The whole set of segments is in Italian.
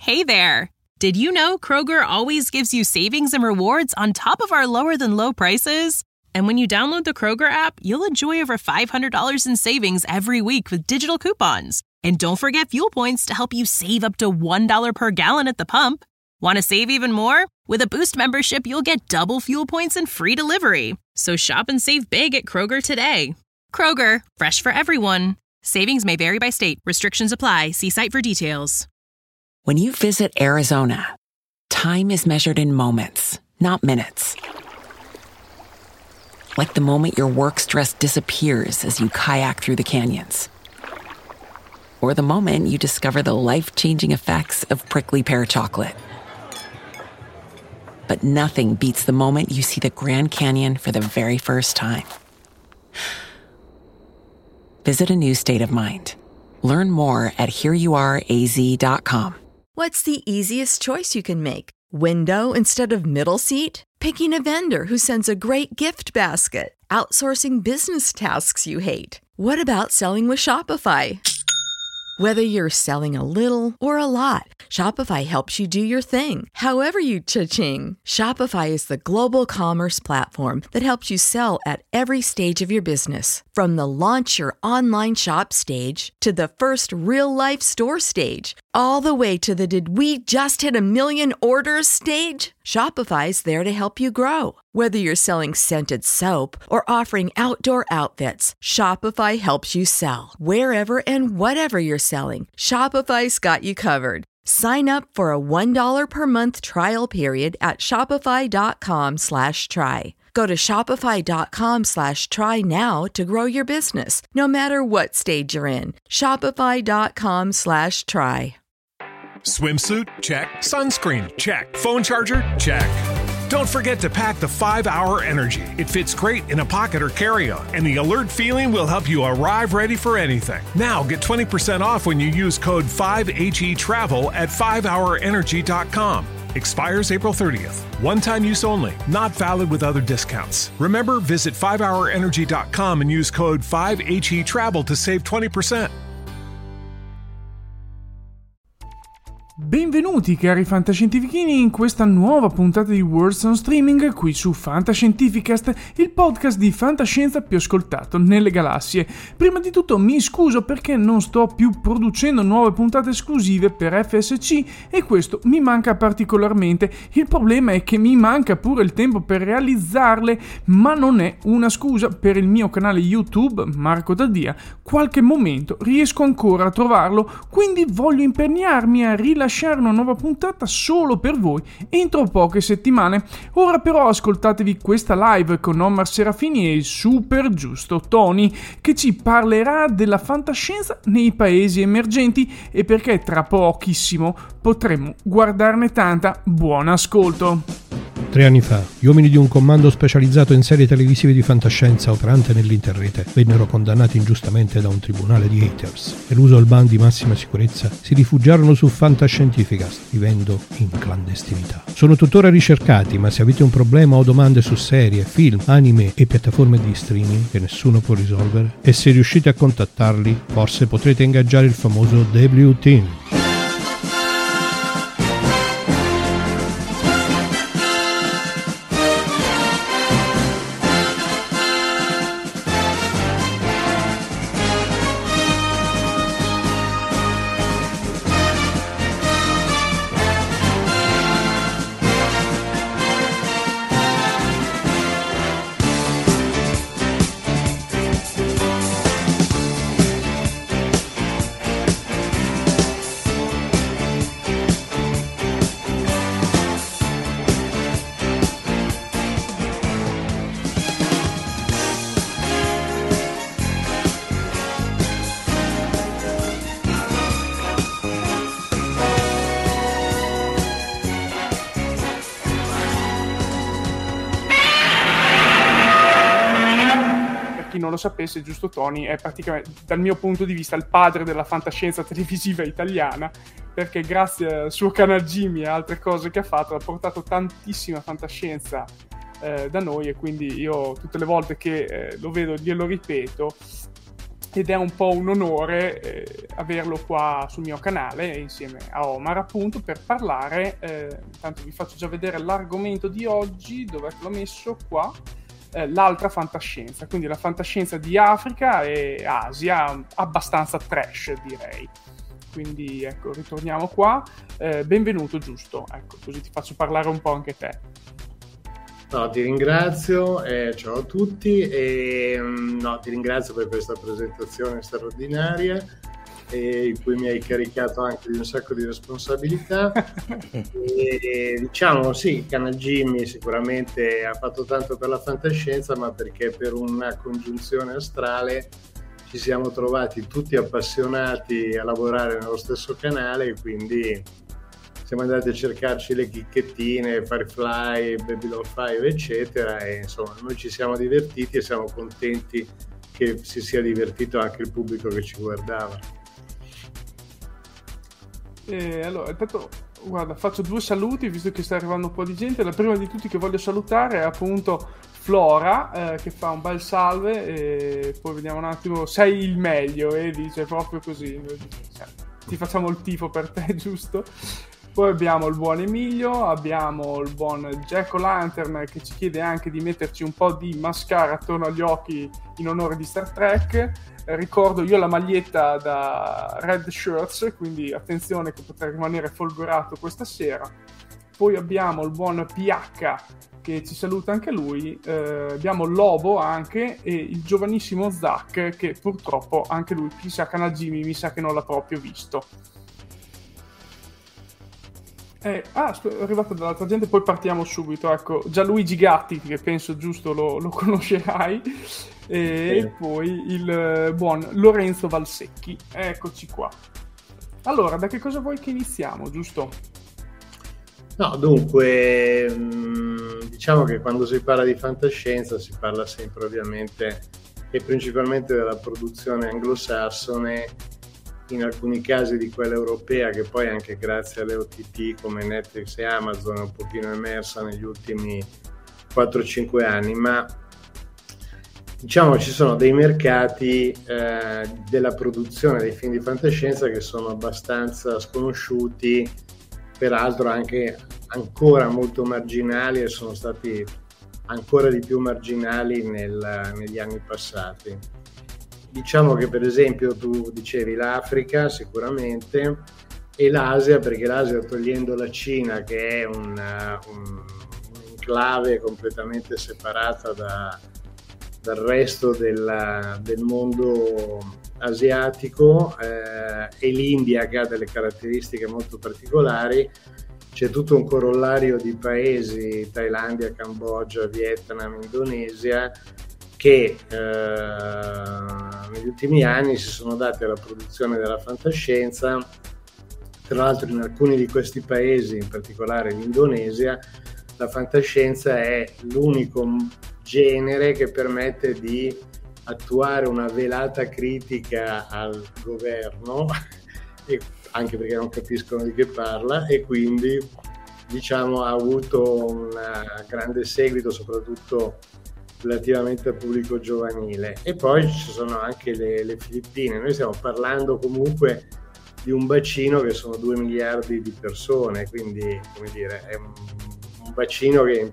Hey there! Did you know Kroger always gives you savings and rewards on top of our lower-than-low prices? And when you download the Kroger app, you'll enjoy over $500 in savings every week with digital coupons. And don't forget fuel points to help you save up to $1 per gallon at the pump. Want to save even more? With a Boost membership, you'll get double fuel points and free delivery. So shop and save big at Kroger today. Kroger, fresh for everyone. Savings may vary by state. Restrictions apply. See site for details. When you visit Arizona, time is measured in moments, not minutes. Like the moment your work stress disappears as you kayak through the canyons. Or the moment you discover the life-changing effects of prickly pear chocolate. But nothing beats the moment you see the Grand Canyon for the very first time. Visit a new state of mind. Learn more at hereyouareaz.com. What's the easiest choice you can make? Window instead of middle seat? Picking a vendor who sends a great gift basket? Outsourcing business tasks you hate? What about selling with Shopify? Whether you're selling a little or a lot, Shopify helps you do your thing, however you cha-ching. Shopify is the global commerce platform that helps you sell at every stage of your business. From the launch your online shop stage to the first real-life store stage, all the way to the did we just hit a million orders stage. Shopify's there to help you grow. Whether you're selling scented soap or offering outdoor outfits, Shopify helps you sell. Wherever and whatever you're selling, Shopify's got you covered. Sign up for a $1 per month trial period at shopify.com/try. Go to shopify.com/try now to grow your business, no matter what stage you're in. Shopify.com/try. Swimsuit? Check. Sunscreen? Check. Phone charger? Check. Don't forget to pack the 5-Hour Energy. It fits great in a pocket or carry-on, and the alert feeling will help you arrive ready for anything. Now get 20% off when you use code 5HETRAVEL at 5hourenergy.com. Expires April 30th. One-time use only. Not valid with other discounts. Remember, visit 5hourenergy.com and use code 5HETRAVEL to save 20%. Benvenuti cari fantascientifichini in questa nuova puntata di Words on Streaming qui su Fantascientificast, il podcast di fantascienza più ascoltato nelle galassie. Prima di tutto mi scuso perché non sto più producendo nuove puntate esclusive per FSC e questo mi manca particolarmente. Il problema è che mi manca pure il tempo per realizzarle, ma non è una scusa. Per il mio canale YouTube, Marco Daddia, qualche momento riesco ancora a trovarlo, quindi voglio impegnarmi a rilasciare una nuova puntata solo per voi entro poche settimane. Ora però ascoltatevi questa live con Omar Serafini e il super giusto Tony, che ci parlerà della fantascienza nei paesi emergenti e perché tra pochissimo potremo guardarne tanta. Buon ascolto. 3 anni fa, gli uomini di un comando specializzato in serie televisive di fantascienza operante nell'interrete vennero condannati ingiustamente da un tribunale di haters. Eluso il ban di massima sicurezza, si rifugiarono su Fantascientificast, vivendo in clandestinità. Sono tuttora ricercati, ma se avete un problema o domande su serie, film, anime e piattaforme di streaming che nessuno può risolvere, e se riuscite a contattarli, forse potrete ingaggiare il famoso W-Team. Non lo sapesse, giusto Tony è praticamente, dal mio punto di vista, il padre della fantascienza televisiva italiana, perché grazie al suo canale Jimmy e altre cose che ha fatto ha portato tantissima fantascienza da noi, e quindi io tutte le volte che lo vedo glielo ripeto. ed è un po' un onore averlo qua sul mio canale insieme a Omar, appunto, per parlare. Intanto vi faccio già vedere l'argomento di oggi, dove l'ho messo qua, l'altra fantascienza, quindi la fantascienza di Africa e Asia, abbastanza trash direi. Quindi ecco, ritorniamo qua. Benvenuto, Giusto, ecco, così ti faccio parlare un po' anche te. No, ti ringrazio, ciao a tutti e ti ringrazio per questa presentazione straordinaria in cui mi hai caricato anche di un sacco di responsabilità. E, diciamo sì, Canal Jimmy sicuramente ha fatto tanto per la fantascienza, ma perché per una congiunzione astrale ci siamo trovati tutti appassionati a lavorare nello stesso canale, e quindi siamo andati a cercarci le chicchettine, Firefly, Babylon 5, eccetera, e insomma noi ci siamo divertiti e siamo contenti che si sia divertito anche il pubblico che ci guardava. Allora, intanto, guarda, faccio 2 saluti, visto che sta arrivando un po' di gente. La prima di tutti che voglio salutare è appunto Flora, che fa un bel salve, e poi vediamo un attimo, sei il meglio, e dice proprio così, ti facciamo il tifo per te, giusto? Poi abbiamo il buon Emilio, abbiamo il buon Jack O'Lantern che ci chiede anche di metterci un po' di mascara attorno agli occhi in onore di Star Trek. Ricordo io la maglietta da Red Shirts, quindi attenzione che potrà rimanere folgorato questa sera. Poi abbiamo il buon PH che ci saluta anche lui, abbiamo Lobo anche, e il giovanissimo Zach che purtroppo anche lui, chissà, Canal Jimmy mi sa che non l'ha proprio visto. È arrivato dall'altra gente, poi partiamo subito. Ecco, Gianluigi Gatti, che penso, Giusto, lo conoscerai, e poi il buon Lorenzo Valsecchi. Eccoci qua. Allora, da che cosa vuoi che iniziamo, Giusto? No, dunque, diciamo che quando si parla di fantascienza si parla sempre ovviamente e principalmente della produzione anglosassone, in alcuni casi di quella europea, che poi anche grazie alle OTT come Netflix e Amazon è un pochino emersa negli ultimi 4-5 anni, ma diciamo ci sono dei mercati della produzione dei film di fantascienza che sono abbastanza sconosciuti, peraltro anche ancora molto marginali, e sono stati ancora di più marginali negli anni passati. Diciamo che per esempio tu dicevi l'Africa sicuramente, e l'Asia, perché l'Asia, togliendo la Cina che è un'enclave completamente separata dal resto del mondo asiatico, e l'India che ha delle caratteristiche molto particolari, c'è tutto un corollario di paesi, Thailandia, Cambogia, Vietnam, Indonesia, che negli ultimi anni si sono dati alla produzione della fantascienza. Tra l'altro in alcuni di questi paesi, in particolare l'Indonesia, la fantascienza è l'unico genere che permette di attuare una velata critica al governo, e anche perché non capiscono di che parla, e quindi diciamo ha avuto un grande seguito soprattutto relativamente al pubblico giovanile. E poi ci sono anche le Filippine. Noi stiamo parlando comunque di un bacino che sono 2 miliardi di persone, quindi come dire è un bacino che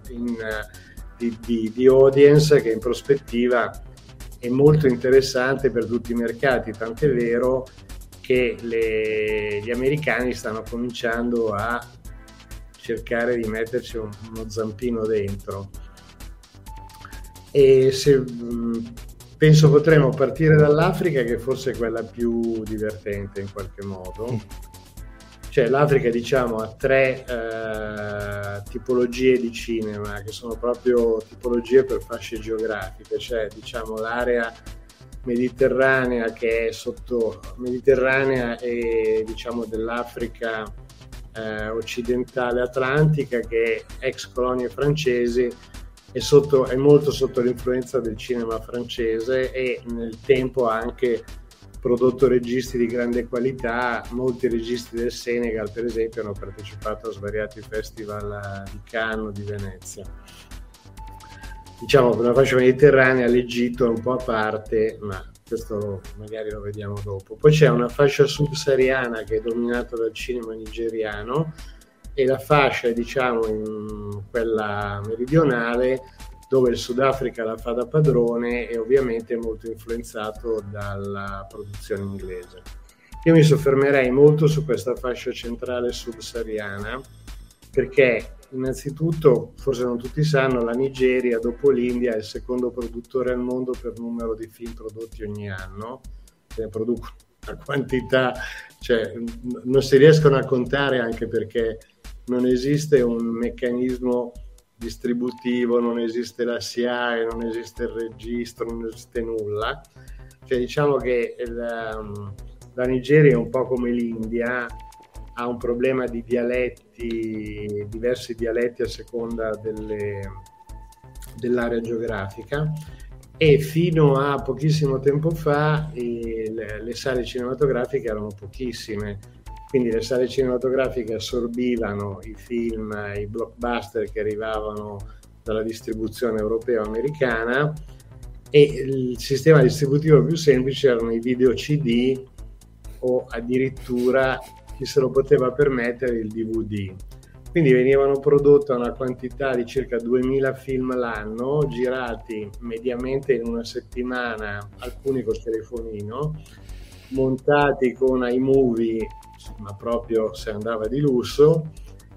di audience che in prospettiva è molto interessante per tutti i mercati, tant'è vero che gli americani stanno cominciando a cercare di metterci uno zampino dentro. E penso potremmo partire dall'Africa, che forse è quella più divertente in qualche modo. Cioè l'Africa, diciamo, ha 3 tipologie di cinema, che sono proprio tipologie per fasce geografiche, cioè diciamo l'area mediterranea, che è mediterranea e diciamo dell'Africa occidentale atlantica, che è ex colonie francesi, è molto sotto l'influenza del cinema francese, e nel tempo ha anche prodotto registi di grande qualità. Molti registi del Senegal, per esempio, hanno partecipato a svariati festival di Cannes, di Venezia. Diciamo che la fascia mediterranea, l'Egitto è un po' a parte, ma questo magari lo vediamo dopo. Poi c'è una fascia subsahariana che è dominata dal cinema nigeriano, e la fascia, diciamo, in quella meridionale, dove il Sudafrica la fa da padrone e ovviamente è molto influenzato dalla produzione inglese. Io mi soffermerei molto su questa fascia centrale subsahariana, perché innanzitutto, forse non tutti sanno, la Nigeria dopo l'India è il secondo produttore al mondo per numero di film prodotti ogni anno. Ne producono una quantità, cioè non si riescono a contare, anche perché non esiste un meccanismo distributivo, non esiste la SIAE, non esiste il registro, non esiste nulla. Cioè, diciamo che la Nigeria è un po' come l'India, ha un problema di dialetti, diversi dialetti a seconda dell'area geografica, e fino a pochissimo tempo fa le sale cinematografiche erano pochissime, quindi le sale cinematografiche assorbivano i film, i blockbuster che arrivavano dalla distribuzione europea o americana, e il sistema distributivo più semplice erano i video CD, o addirittura chi se lo poteva permettere il DVD. Quindi venivano prodotte una quantità di circa 2000 film l'anno, girati mediamente in una settimana, alcuni col telefonino, montati con iMovie, ma proprio se andava di lusso,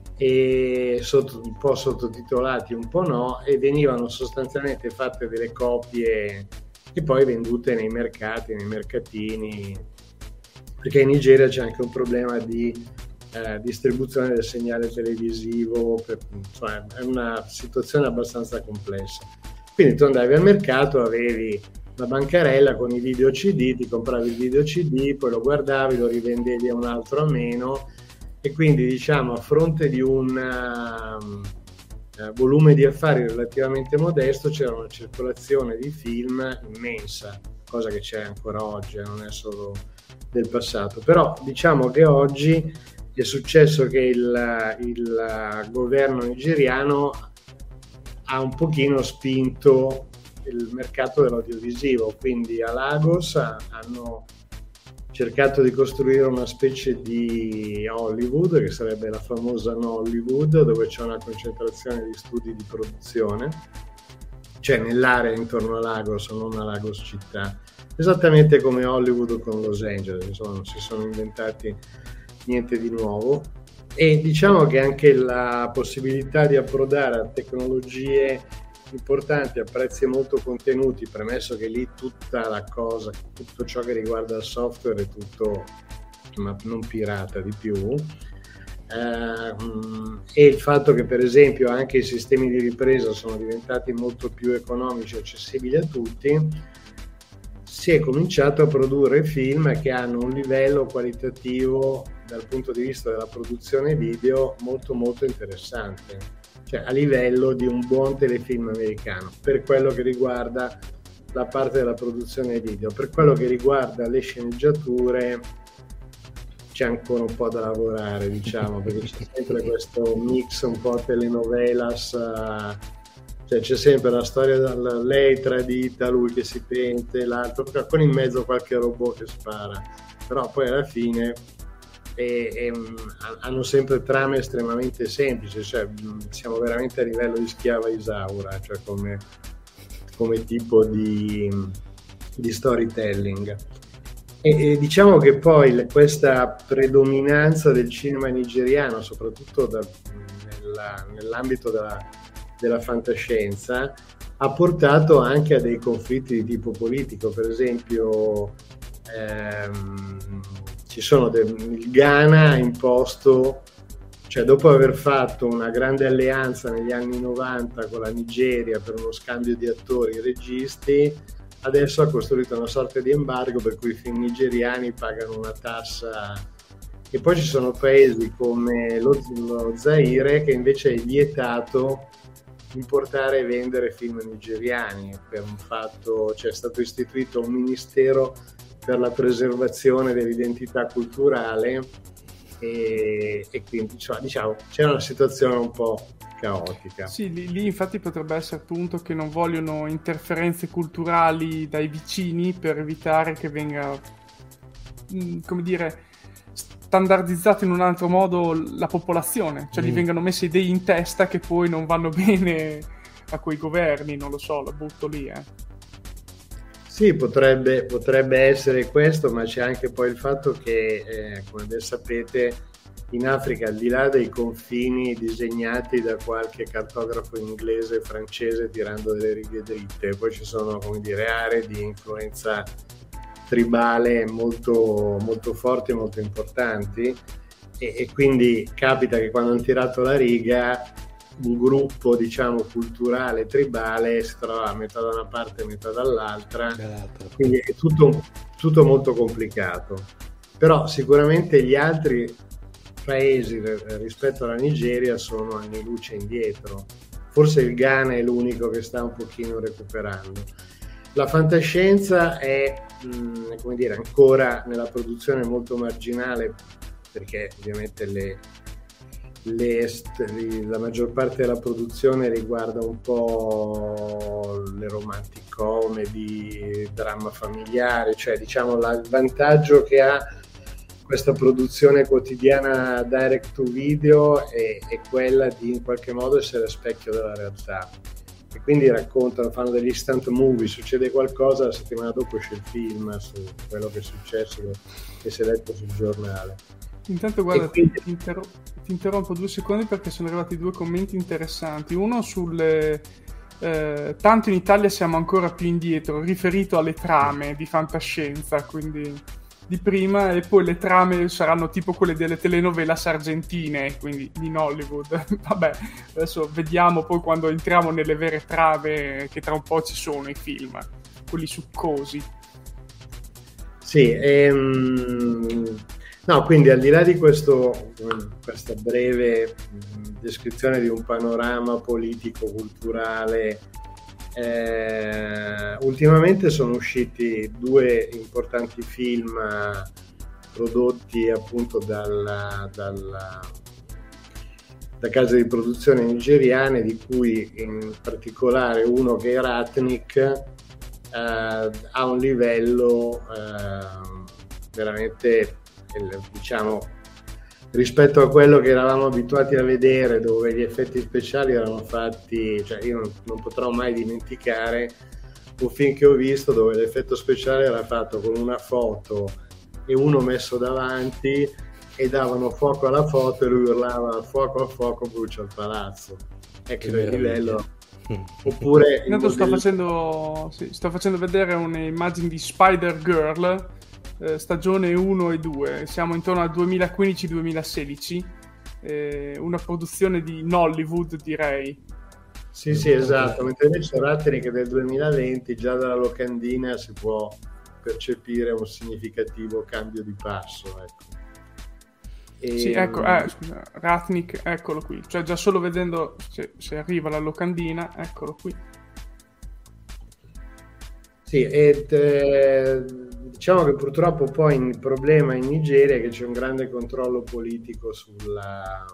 e un po' sottotitolati, un po' no, e venivano sostanzialmente fatte delle copie e poi vendute nei mercati, nei mercatini, perché in Nigeria c'è anche un problema di distribuzione del segnale televisivo, insomma, è una situazione abbastanza complessa. Quindi tu andavi al mercato, avevi la bancarella con i video CD, ti compravi il video CD, poi lo guardavi, lo rivendevi a un altro a meno, e quindi, diciamo, a fronte di un volume di affari relativamente modesto, c'era una circolazione di film immensa, cosa che c'è ancora oggi, non è solo del passato. Però diciamo che oggi è successo che il governo nigeriano ha un pochino spinto il mercato dell'audiovisivo, quindi a Lagos hanno cercato di costruire una specie di Hollywood, che sarebbe la famosa Nollywood, dove c'è una concentrazione di studi di produzione, cioè nell'area intorno a Lagos, non a Lagos città, esattamente come Hollywood con Los Angeles, insomma non si sono inventati niente di nuovo. E diciamo che anche la possibilità di approdare a tecnologie importanti a prezzi molto contenuti, premesso che lì tutta la cosa, tutto ciò che riguarda il software è tutto, ma non pirata di più, e il fatto che per esempio anche i sistemi di ripresa sono diventati molto più economici e accessibili a tutti, si è cominciato a produrre film che hanno un livello qualitativo dal punto di vista della produzione video molto molto interessante, cioè a livello di un buon telefilm americano, per quello che riguarda la parte della produzione video. Per quello che riguarda le sceneggiature c'è ancora un po' da lavorare, diciamo, perché c'è sempre questo mix un po' telenovelas, cioè c'è sempre la storia lei tradita, lui che si pente, l'altro, con in mezzo qualche robot che spara, però poi alla fine hanno sempre trame estremamente semplici, cioè siamo veramente a livello di Schiava Isaura, cioè come tipo di storytelling. E diciamo che poi questa predominanza del cinema nigeriano, soprattutto nell'ambito della fantascienza, ha portato anche a dei conflitti di tipo politico. Per esempio ci sono il Ghana ha imposto, cioè dopo aver fatto una grande alleanza negli anni 90 con la Nigeria per uno scambio di attori e registi, adesso ha costruito una sorta di embargo per cui i film nigeriani pagano una tassa. E poi ci sono paesi come lo Zaire, che invece è vietato importare e vendere film nigeriani per un fatto, cioè è stato istituito un ministero per la preservazione dell'identità culturale, e quindi diciamo c'è una situazione un po' caotica. Sì, lì infatti potrebbe essere appunto che non vogliono interferenze culturali dai vicini per evitare che venga, come dire, standardizzato in un altro modo la popolazione, cioè gli vengano messe idee in testa che poi non vanno bene a quei governi, non lo so, la butto lì. Sì, potrebbe essere questo, ma c'è anche poi il fatto che, come ben sapete, in Africa, al di là dei confini disegnati da qualche cartografo inglese e francese tirando delle righe dritte, poi ci sono, come dire, aree di influenza tribale molto, molto forti e molto importanti, e quindi capita che quando hanno tirato la riga un gruppo, diciamo, culturale tribale si trova a metà da una parte e metà dall'altra, quindi è tutto molto complicato. Però sicuramente gli altri paesi rispetto alla Nigeria sono anni luce indietro. Forse il Ghana è l'unico che sta un pochino recuperando. La fantascienza è, come dire, ancora nella produzione molto marginale, perché ovviamente la maggior parte della produzione riguarda un po' le romantic comedy, dramma familiare, cioè diciamo il vantaggio che ha questa produzione quotidiana direct to video è quella di in qualche modo essere specchio della realtà, e quindi fanno degli instant movie, succede qualcosa, la settimana dopo esce il film su quello che è successo, che si è letto sul giornale. Intanto guarda, ti interrompo 2 secondi perché sono arrivati 2 commenti interessanti. Uno sulle tanto in Italia siamo ancora più indietro, riferito alle trame di fantascienza, quindi di prima, e poi le trame saranno tipo quelle delle telenovelas argentine, quindi in Hollywood. Vabbè, adesso vediamo poi quando entriamo nelle vere trame, che tra un po' ci sono i film, quelli succosi. Sì, no, quindi al di là di questa breve descrizione di un panorama politico-culturale, ultimamente sono usciti 2 importanti film prodotti appunto da case di produzione nigeriane, di cui in particolare uno che è Ratnik, ha un livello veramente, diciamo, rispetto a quello che eravamo abituati a vedere, dove gli effetti speciali erano fatti, cioè io non potrò mai dimenticare un film che ho visto dove l'effetto speciale era fatto con una foto e uno messo davanti e davano fuoco alla foto e lui urlava fuoco a fuoco, brucia il palazzo. Ecco il livello. Oppure intanto sto facendo vedere un'immagine di Spider-Girl, stagione 1 e 2, siamo intorno al 2015-2016, una produzione di Nollywood, direi. Sì, esatto, mentre invece Ratnik del 2020 già dalla locandina si può percepire un significativo cambio di passo, ecco. Sì, ecco, scusa, Ratnik, eccolo qui, cioè già solo vedendo se arriva la locandina, eccolo qui. Sì, diciamo che purtroppo poi il problema in Nigeria è che c'è un grande controllo politico sulla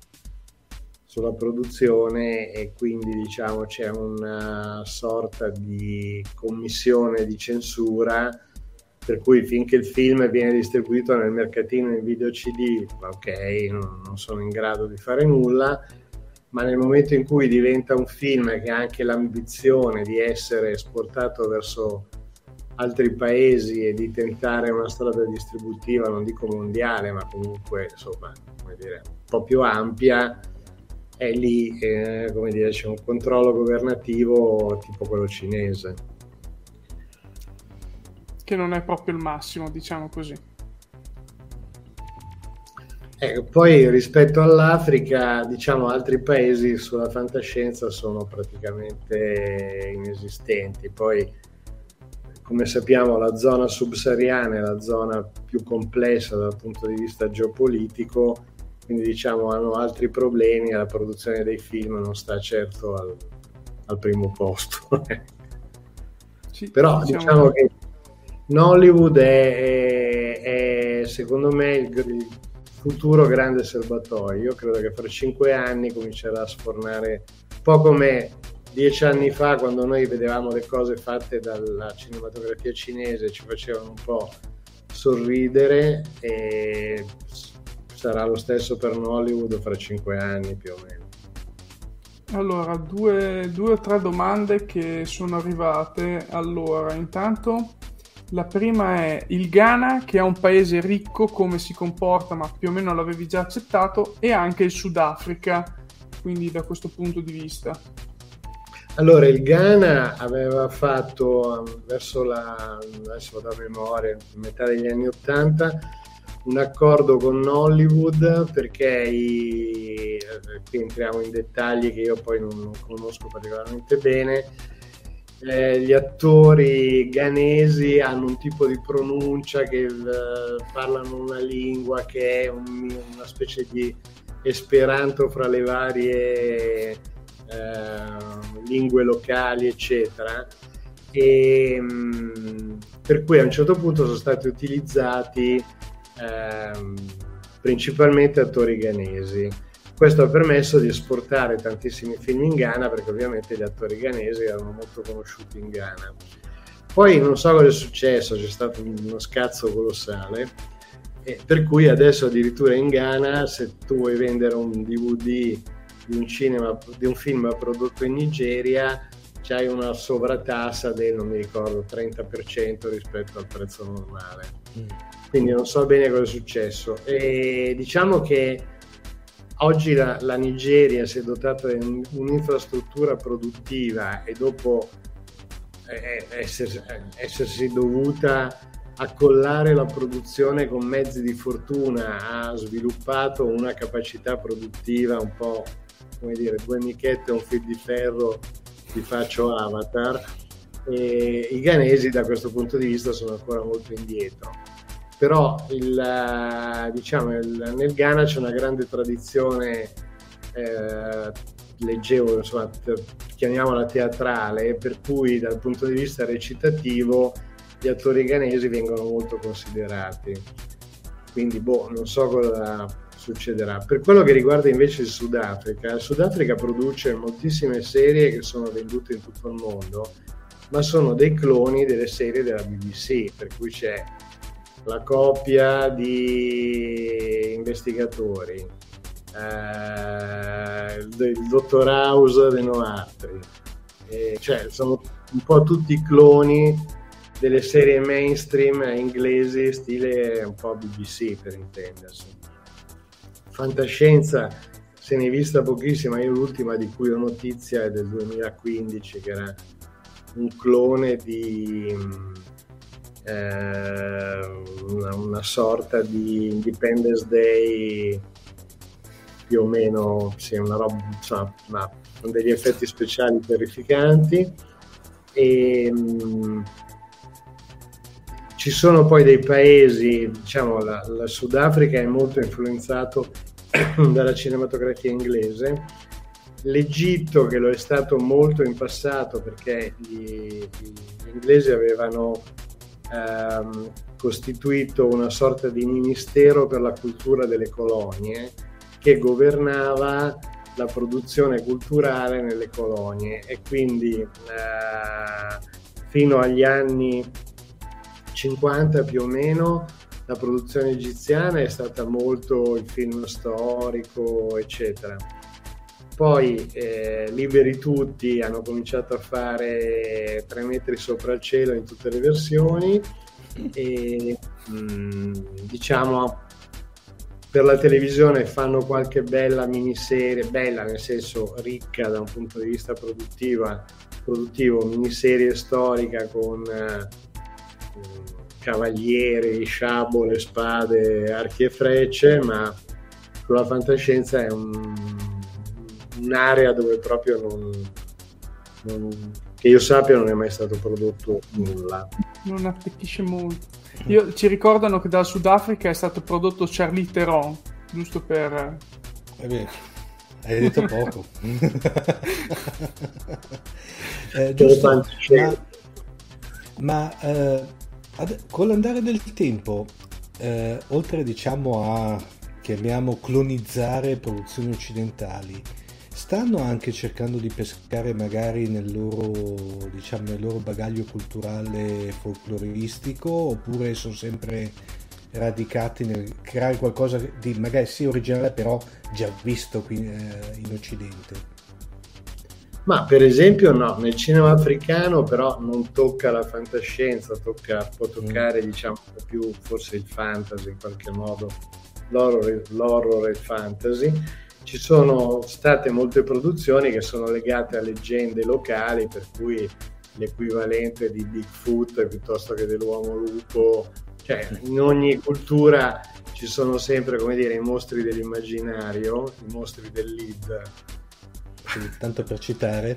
produzione, e quindi diciamo c'è una sorta di commissione di censura, per cui finché il film viene distribuito nel mercatino in video CD, ok, non sono in grado di fare nulla, ma nel momento in cui diventa un film che ha anche l'ambizione di essere esportato verso altri paesi e di tentare una strada distributiva, non dico mondiale, ma comunque insomma, come dire, un po' più ampia, è lì, come dire, c'è un controllo governativo tipo quello cinese, che non è proprio il massimo, diciamo così. Poi rispetto all'Africa, diciamo, altri paesi sulla fantascienza sono praticamente inesistenti. Poi, come sappiamo, la zona subsahariana è la zona più complessa dal punto di vista geopolitico, quindi diciamo hanno altri problemi e la produzione dei film non sta certo al primo posto. Sì, però diciamo che Nollywood è secondo me futuro grande serbatoio. Io credo che fra 5 anni comincerà a sfornare, un po' come 10 anni fa, quando noi vedevamo le cose fatte dalla cinematografia cinese, ci facevano un po' sorridere, e sarà lo stesso per Hollywood fra 5 anni più o meno. Allora, due o tre domande che sono arrivate. Allora, intanto la prima è il Ghana, che è un paese ricco, come si comporta, ma più o meno l'avevi già accettato, e anche il Sudafrica, quindi da questo punto di vista. Allora, il Ghana aveva fatto verso adesso vado a memoria, metà degli anni '80, un accordo con Hollywood, perché qui entriamo in dettagli che io poi non conosco particolarmente bene. Gli attori ghanesi hanno un tipo di pronuncia, che parlano una lingua che è una specie di esperanto fra le varie lingue locali, eccetera, e per cui a un certo punto sono stati utilizzati principalmente attori ghanesi. Questo ha permesso di esportare tantissimi film in Ghana, perché ovviamente gli attori ghanesi erano molto conosciuti in Ghana. Poi non so cosa è successo, c'è stato uno scazzo colossale, per cui adesso addirittura in Ghana, se tu vuoi vendere un DVD di un film prodotto in Nigeria, c'hai una sovratassa del, non mi ricordo, 30% rispetto al prezzo normale. Quindi non so bene cosa è successo, e diciamo che oggi la Nigeria si è dotata di un'infrastruttura produttiva, e dopo essersi dovuta accollare la produzione con mezzi di fortuna, ha sviluppato una capacità produttiva un po', come dire, 2 michette e un fil di ferro, ti faccio Avatar, e i ghanesi da questo punto di vista sono ancora molto indietro. Però nel Ghana c'è una grande tradizione, leggevo, insomma, chiamiamola teatrale, per cui dal punto di vista recitativo gli attori ghanesi vengono molto considerati. Quindi non so cosa succederà. Per quello che riguarda invece il Sudafrica produce moltissime serie che sono vendute in tutto il mondo, ma sono dei cloni delle serie della BBC, per cui c'è la coppia di investigatori, il dottor House de Noartri, cioè sono un po' tutti cloni delle serie mainstream inglesi, stile un po' BBC per intendersi. Fantascienza se ne è vista pochissima, io l'ultima di cui ho notizia è del 2015, che era un clone di una sorta di Independence Day, più o meno, sì, una roba, insomma, con degli effetti speciali terrificanti. E ci sono poi dei paesi, diciamo, la Sudafrica è molto influenzato dalla cinematografia inglese, l'Egitto, che lo è stato molto in passato, perché gli inglesi avevano costituito una sorta di ministero per la cultura delle colonie, che governava la produzione culturale nelle colonie, e quindi fino agli anni 50 più o meno la produzione egiziana è stata molto il film storico, eccetera. Poi liberi tutti hanno cominciato a fare 3 metri sopra il cielo in tutte le versioni, e diciamo per la televisione fanno qualche bella miniserie, bella nel senso ricca da un punto di vista produttivo, miniserie storica con cavalieri, sciabole, spade, archi e frecce, ma sulla fantascienza è un'area dove proprio che io sappia non è mai stato prodotto nulla. Non attecchisce molto. Ci ricordano che dal Sudafrica è stato prodotto Charlie Theron, giusto per... È vero, hai detto poco. Giusto, ma con l'andare del tempo, oltre diciamo chiamiamo clonizzare produzioni occidentali, stanno anche cercando di pescare magari nel loro bagaglio culturale folcloristico, oppure sono sempre radicati nel creare qualcosa di magari sì originale però già visto qui in Occidente? Ma per esempio no, nel cinema africano però non tocca la fantascienza, può toccare diciamo più forse il fantasy in qualche modo, l'horror e il fantasy. Ci sono state molte produzioni che sono legate a leggende locali, per cui l'equivalente di Bigfoot piuttosto che dell'uomo lupo, cioè in ogni cultura ci sono sempre, come dire, i mostri dell'immaginario, i mostri del lead, tanto per citare,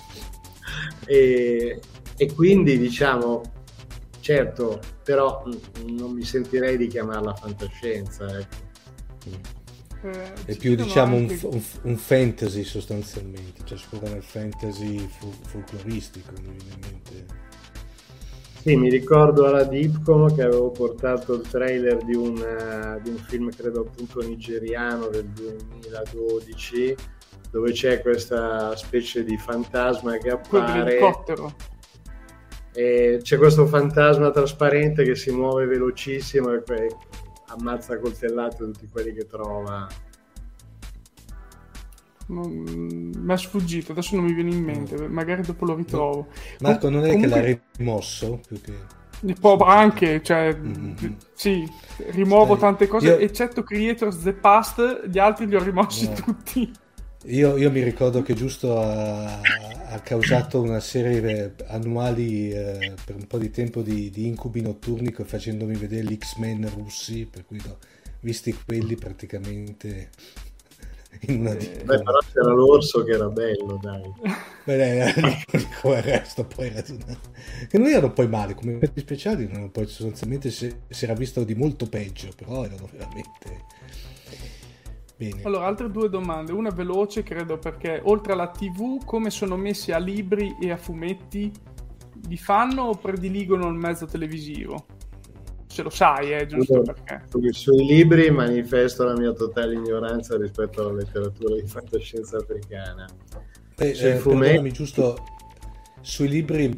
e quindi diciamo certo, però non mi sentirei di chiamarla fantascienza, ecco. È più diciamo un fantasy sostanzialmente, cioè scuola nel fantasy folcloristico, mi viene in mente. Sì, mi ricordo alla Dipcom che avevo portato il trailer di un film credo appunto nigeriano del 2012, dove c'è questa specie di fantasma che appare, e c'è questo fantasma trasparente che si muove velocissimo e ammazza a coltellate tutti quelli che trova. Mi è sfuggito, adesso non mi viene in mente, magari dopo lo ritrovo. Marco, non è che l'ha rimosso? Più che... Anche, cioè, sì, rimuovo tante cose, eccetto Creators the Past, gli altri li ho rimossi tutti. Io mi ricordo che giusto ha causato una serie annuali per un po' di tempo di incubi notturni, facendomi vedere gli X-Men russi, per cui visti quelli praticamente in una però c'era l'orso che era bello, dai. Come il resto poi che non erano poi male come effetti speciali, poi sostanzialmente si era visto di molto peggio, però erano veramente bene. Allora, altre due domande, una veloce credo, perché oltre alla TV come sono messi a libri e a fumetti? Li fanno o prediligono il mezzo televisivo? Se lo sai, giusto? Perché sui libri manifesto la mia totale ignoranza rispetto alla letteratura di fantascienza africana. Perdonami, giusto, sui libri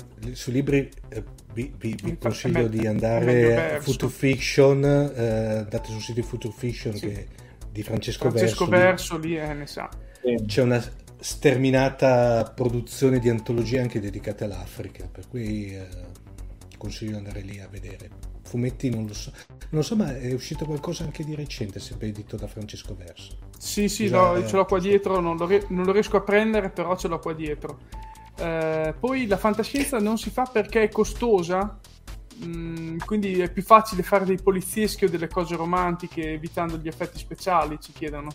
vi consiglio di andare a Future Fiction, andate sul sito di Future Fiction, sì, che di Francesco Verso lì ne sa. C'è una sterminata produzione di antologie anche dedicate all'Africa, per cui consiglio di andare lì a vedere. Fumetti non lo so, ma è uscito qualcosa anche di recente, sempre edito da Francesco Verso. Sì, ce l'ho qua dietro, non lo riesco a prendere, però ce l'ho qua dietro. Poi la fantascienza non si fa perché è costosa, quindi è più facile fare dei polizieschi o delle cose romantiche evitando gli effetti speciali, ci chiedono.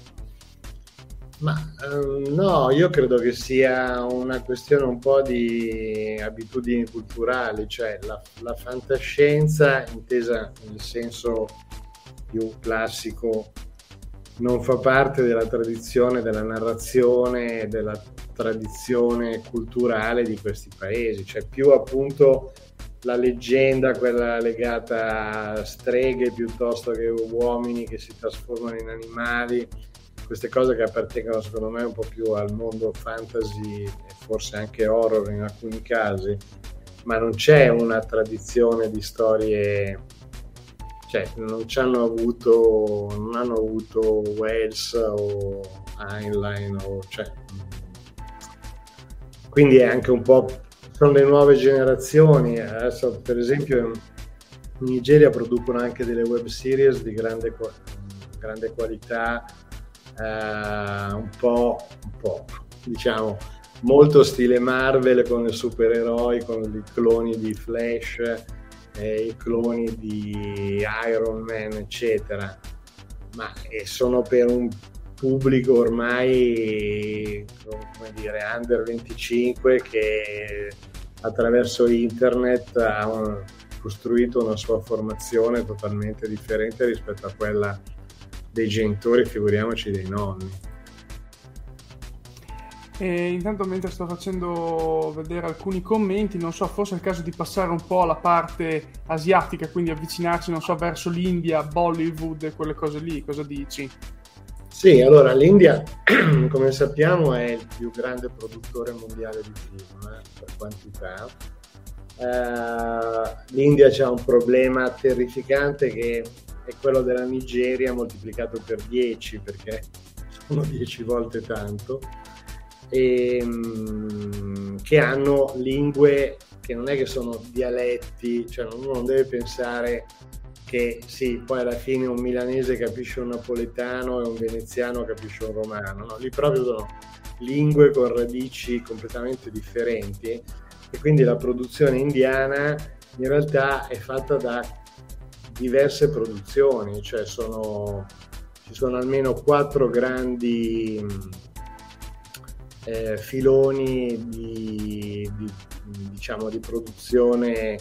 Ma no, io credo che sia una questione un po' di abitudini culturali, cioè la fantascienza intesa nel senso più classico non fa parte della tradizione della narrazione, della tradizione culturale di questi paesi, cioè più appunto la leggenda, quella legata a streghe piuttosto che uomini che si trasformano in animali, queste cose che appartengono secondo me un po' più al mondo fantasy e forse anche horror in alcuni casi, ma non c'è una tradizione di storie, cioè non hanno avuto Wells o Heinlein quindi è anche un po', sono le nuove generazioni. Adesso per esempio in Nigeria producono anche delle web series di grande qualità, un po' diciamo molto stile Marvel, con i supereroi, con i cloni di Flash, i cloni di Iron Man eccetera, ma sono per un pubblico ormai, come dire, under 25, che attraverso internet ha costruito una sua formazione totalmente differente rispetto a quella dei genitori, figuriamoci dei nonni. E intanto mentre sto facendo vedere alcuni commenti, non so, forse è il caso di passare un po' alla parte asiatica, quindi avvicinarsi, non so, verso l'India, Bollywood e quelle cose lì, cosa dici? Sì, allora l'India, come sappiamo, è il più grande produttore mondiale di film per quantità. L'India c'ha un problema terrificante che è quello della Nigeria moltiplicato per 10, perché sono 10 volte tanto, e che hanno lingue che non è che sono dialetti, cioè uno non deve pensare che sì, poi alla fine un milanese capisce un napoletano e un veneziano capisce un romano, no? Lì proprio sono lingue con radici completamente differenti, e quindi la produzione indiana in realtà è fatta da diverse produzioni, cioè ci sono almeno 4 grandi filoni di produzione,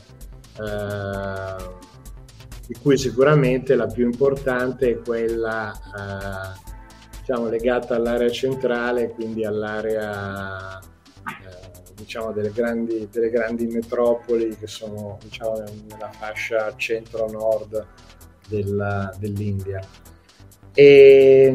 di cui sicuramente la più importante è quella legata all'area centrale, quindi all'area delle grandi metropoli che sono nella fascia centro-nord dell'India. E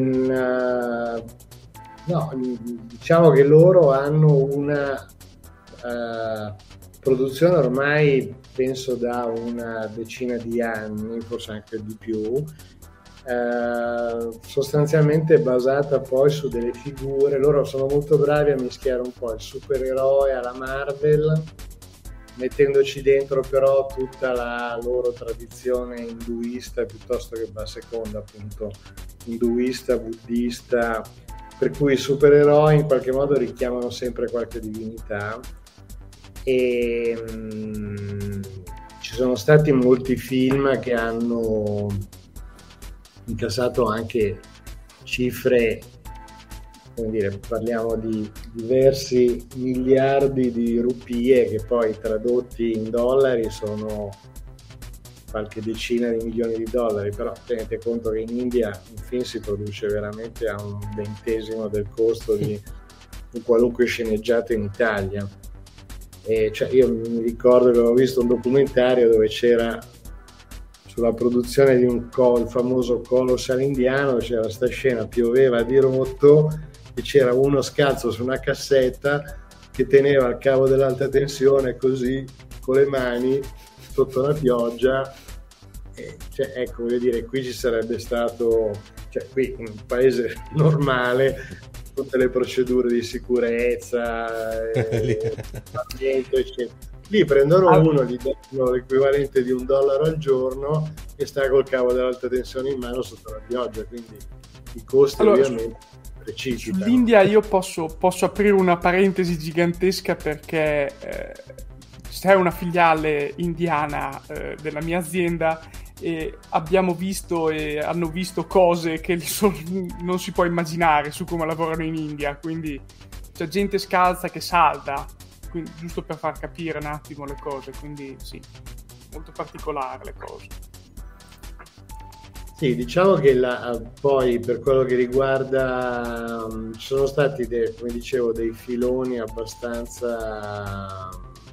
diciamo che loro hanno una produzione ormai penso da una decina di anni, forse anche di più, sostanzialmente basata poi su delle figure. Loro sono molto bravi a mischiare un po' il supereroe alla Marvel, mettendoci dentro però tutta la loro tradizione induista piuttosto che seconda, appunto, induista, buddista, per cui i supereroi in qualche modo richiamano sempre qualche divinità. E ci sono stati molti film che hanno incassato anche cifre, come dire, parliamo di diversi miliardi di rupie, che poi tradotti in dollari sono qualche decina di milioni di dollari, però tenete conto che in India un film si produce veramente a un 20° del costo di un qualunque sceneggiato in Italia. E cioè io mi ricordo che avevo visto un documentario dove c'era sulla produzione di il famoso Colossal indiano, c'era sta scena, pioveva a dirotto e c'era uno scalzo su una cassetta che teneva il cavo dell'alta tensione così con le mani sotto la pioggia, e, cioè, ecco, voglio dire, qui ci sarebbe stato, cioè qui in un paese normale tutte le procedure di sicurezza, eccetera. Lì prendono uno, gli danno l'equivalente di $1 al giorno e sta col cavo dell'alta tensione in mano sotto la pioggia, quindi i costi ovviamente precipitano. Sull'India io posso aprire una parentesi gigantesca, perché c'è una filiale indiana della mia azienda e abbiamo visto e hanno visto cose che non si può immaginare su come lavorano in India, quindi c'è gente scalza che salta, quindi, giusto per far capire un attimo le cose, quindi sì, molto particolare le cose. Sì, diciamo che poi per quello che riguarda ci sono stati come dicevo dei filoni abbastanza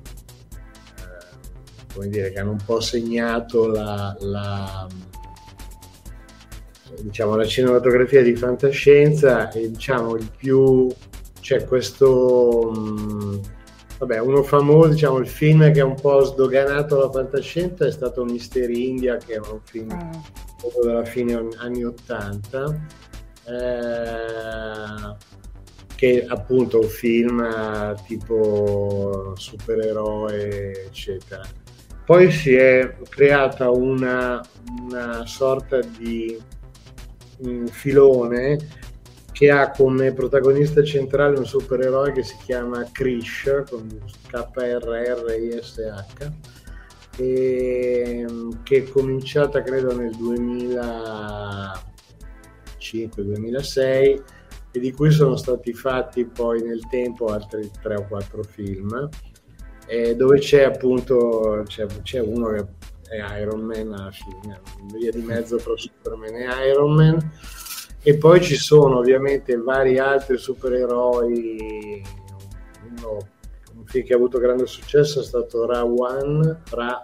come dire, che hanno un po' segnato la cinematografia di fantascienza, e diciamo il più c'è questo uno famoso, diciamo, il film che ha un po' sdoganato la fantascienza è stato Mystery India, che è un film della fine anni 80, che appunto è un film tipo supereroe eccetera. Poi si è creata una sorta di filone che ha come protagonista centrale un supereroe che si chiama Krish, con KRRISH, e che è cominciata credo nel 2005-2006 e di cui sono stati fatti poi nel tempo altri 3 o 4 film, dove c'è appunto c'è uno che è Iron Man alla fine, via di mezzo tra Superman e Iron Man, E poi ci sono ovviamente vari altri supereroi. Un film che ha avuto grande successo è stato Ra One,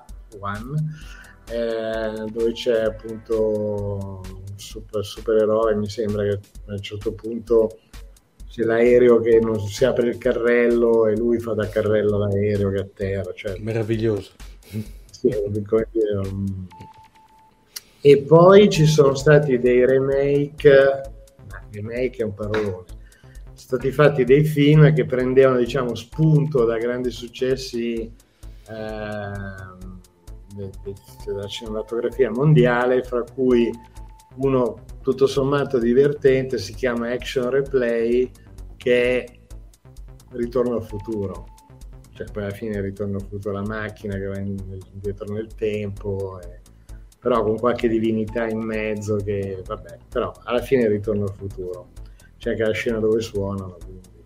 dove c'è appunto un supereroe, mi sembra che a un certo punto c'è l'aereo che non si apre il carrello e lui fa da carrello l'aereo che atterra, cioè meraviglioso. sì, come dire. E poi ci sono stati dei remake è un parolone, sono stati fatti dei film che prendevano, diciamo, spunto da grandi successi della cinematografia mondiale, fra cui uno tutto sommato divertente si chiama Action Replay, che è Ritorno al futuro, cioè poi alla fine Ritorno al futuro, la macchina che va indietro nel tempo, però con qualche divinità in mezzo che vabbè, però alla fine Ritorno al futuro, c'è anche la scena dove suonano,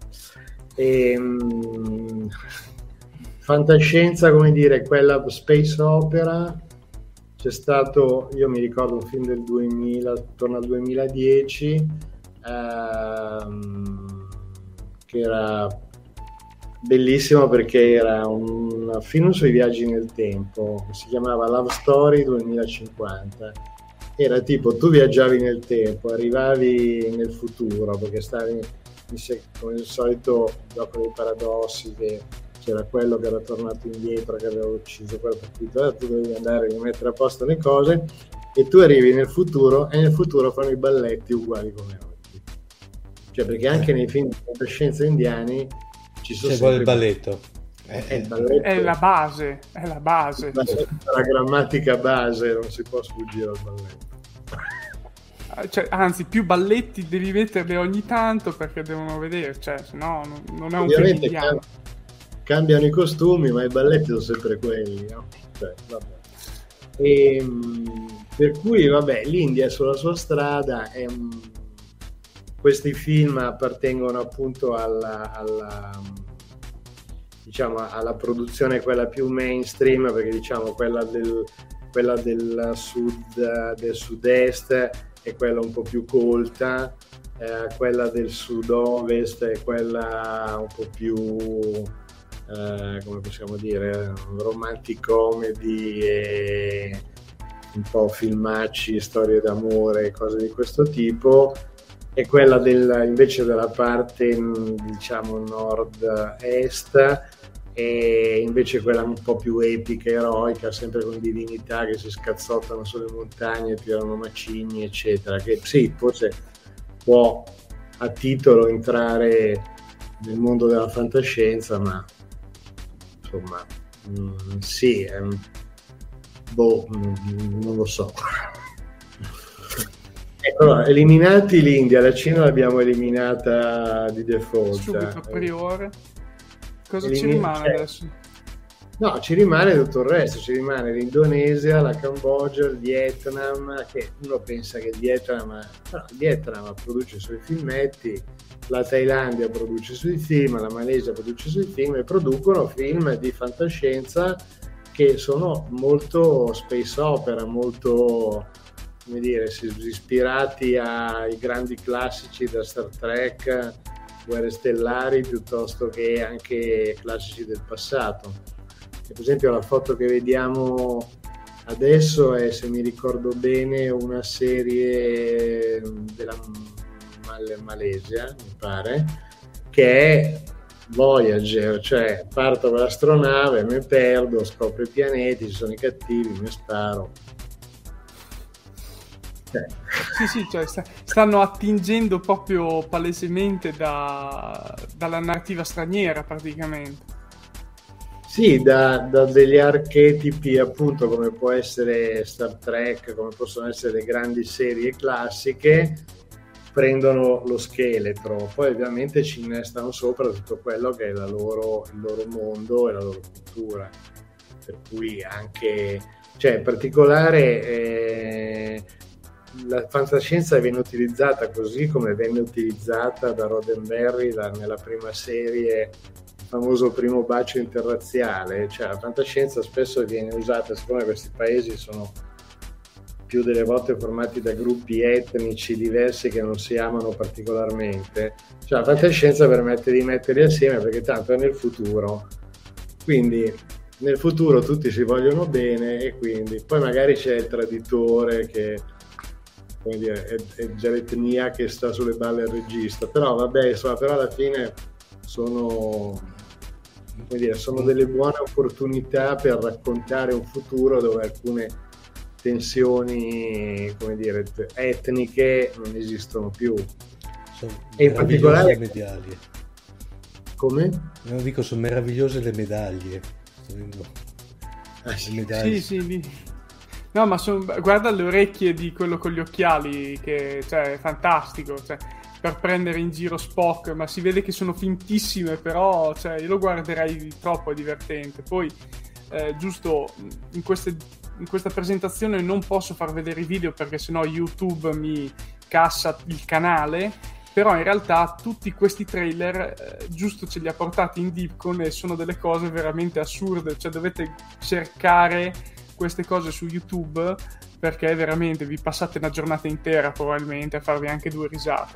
fantascienza, come dire, quella space opera. C'è stato, io mi ricordo un film del 2000, attorno al 2010, che era bellissimo perché era un film sui viaggi nel tempo, si chiamava Love Story 2050. Era tipo, tu viaggiavi nel tempo, arrivavi nel futuro, perché stavi, come al solito, gioco dei paradossi, che c'era quello che era tornato indietro, che aveva ucciso quello, per cui tu devi andare a rimettere a posto le cose, e tu arrivi nel futuro, e nel futuro fanno i balletti uguali come oggi. Cioè, perché anche nei film di fantascienza indiani ci sono sempre il balletto. Il balletto È la base. La grammatica base, non si può sfuggire al balletto. Cioè, anzi, più balletti devi metterli ogni tanto perché devono vedere, cioè, se no non è un film indiano. Cambiano i costumi, ma i balletti sono sempre quelli, no? Cioè, vabbè. Per cui, vabbè, l'India è sulla sua strada. Questi film appartengono appunto diciamo alla produzione quella più mainstream, perché diciamo quella del sud-est è quella un po' più colta, quella del sud-ovest è quella un po' più come possiamo dire, romantic comedy e un po' filmacci, storie d'amore, cose di questo tipo, e quella invece della parte, diciamo, nord-est, e invece quella un po' più epica, eroica, sempre con divinità che si scazzottano sulle montagne, tirano macigni, eccetera, che sì, forse può a titolo entrare nel mondo della fantascienza, ma insomma sì, non lo so. Allora, eliminati l'India, la Cina l'abbiamo eliminata di default. Subito, a priori. Cosa ci rimane adesso? No, ci rimane tutto il resto, ci rimane l'Indonesia, la Cambogia, il Vietnam, che uno pensa che il Vietnam produce i suoi filmetti, la Thailandia produce i suoi film, la Malesia produce i suoi film, e producono film di fantascienza che sono molto space opera, molto, come dire, ispirati ai grandi classici da Star Trek, Guerre Stellari, piuttosto che anche classici del passato. Per esempio la foto che vediamo adesso è, se mi ricordo bene, una serie della Malesia, mi pare, che è Voyager, cioè parto con l'astronave, mi perdo, scopro i pianeti, ci sono i cattivi, mi sparo. Sì, cioè stanno attingendo proprio palesemente dalla narrativa straniera, praticamente. Sì, da degli archetipi, appunto, come può essere Star Trek, come possono essere le grandi serie classiche, prendono lo scheletro, poi ovviamente ci innestano sopra tutto quello che è il loro mondo e la loro cultura, per cui anche, cioè, in particolare la fantascienza viene utilizzata così come venne utilizzata da Roddenberry nella prima serie, il famoso Primo bacio interrazziale. Cioè la fantascienza spesso viene usata, siccome questi paesi sono più delle volte formati da gruppi etnici diversi che non si amano particolarmente, cioè la fantascienza permette di metterli assieme perché tanto è nel futuro, quindi nel futuro tutti si vogliono bene e quindi poi magari c'è il traditore che, come dire, è già l'etnia che sta sulle balle al regista, però vabbè, insomma, però alla fine sono, come dire, sono delle buone opportunità per raccontare un futuro dove alcune tensioni, come dire, etniche non esistono più. E in particolare le medaglie. Come? No, dico, sono meravigliose le medaglie. Le medaglie. Sì. No, ma guarda le orecchie di quello con gli occhiali, che cioè, è fantastico, cioè, per prendere in giro Spock, ma si vede che sono fintissime, però cioè, io lo guarderei troppo, è divertente. Poi, giusto, in questa presentazione non posso far vedere i video perché sennò YouTube mi cassa il canale, però in realtà tutti questi trailer giusto ce li ha portati in Dipcon e sono delle cose veramente assurde, cioè dovete cercare queste cose su YouTube perché veramente vi passate una giornata intera probabilmente a farvi anche 2 risate.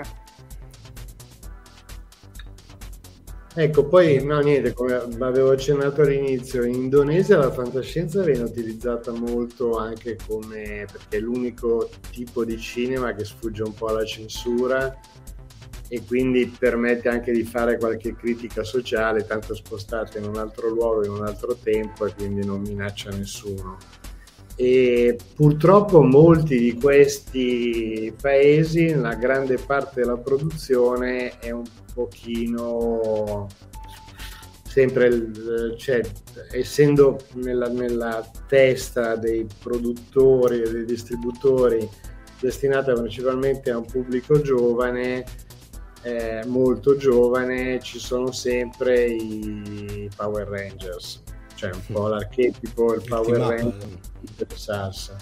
Ecco, poi no, niente, come avevo accennato all'inizio, in Indonesia la fantascienza viene utilizzata molto anche come, perché è l'unico tipo di cinema che sfugge un po' alla censura e quindi permette anche di fare qualche critica sociale, tanto spostata in un altro luogo, in un altro tempo, e quindi non minaccia nessuno. E purtroppo molti di questi paesi, la grande parte della produzione è un pochino sempre, cioè, essendo nella testa dei produttori e dei distributori destinata principalmente a un pubblico giovane, molto giovane, ci sono sempre i Power Rangers, cioè un po' l'archetipo, il Power Ranger delle salsa.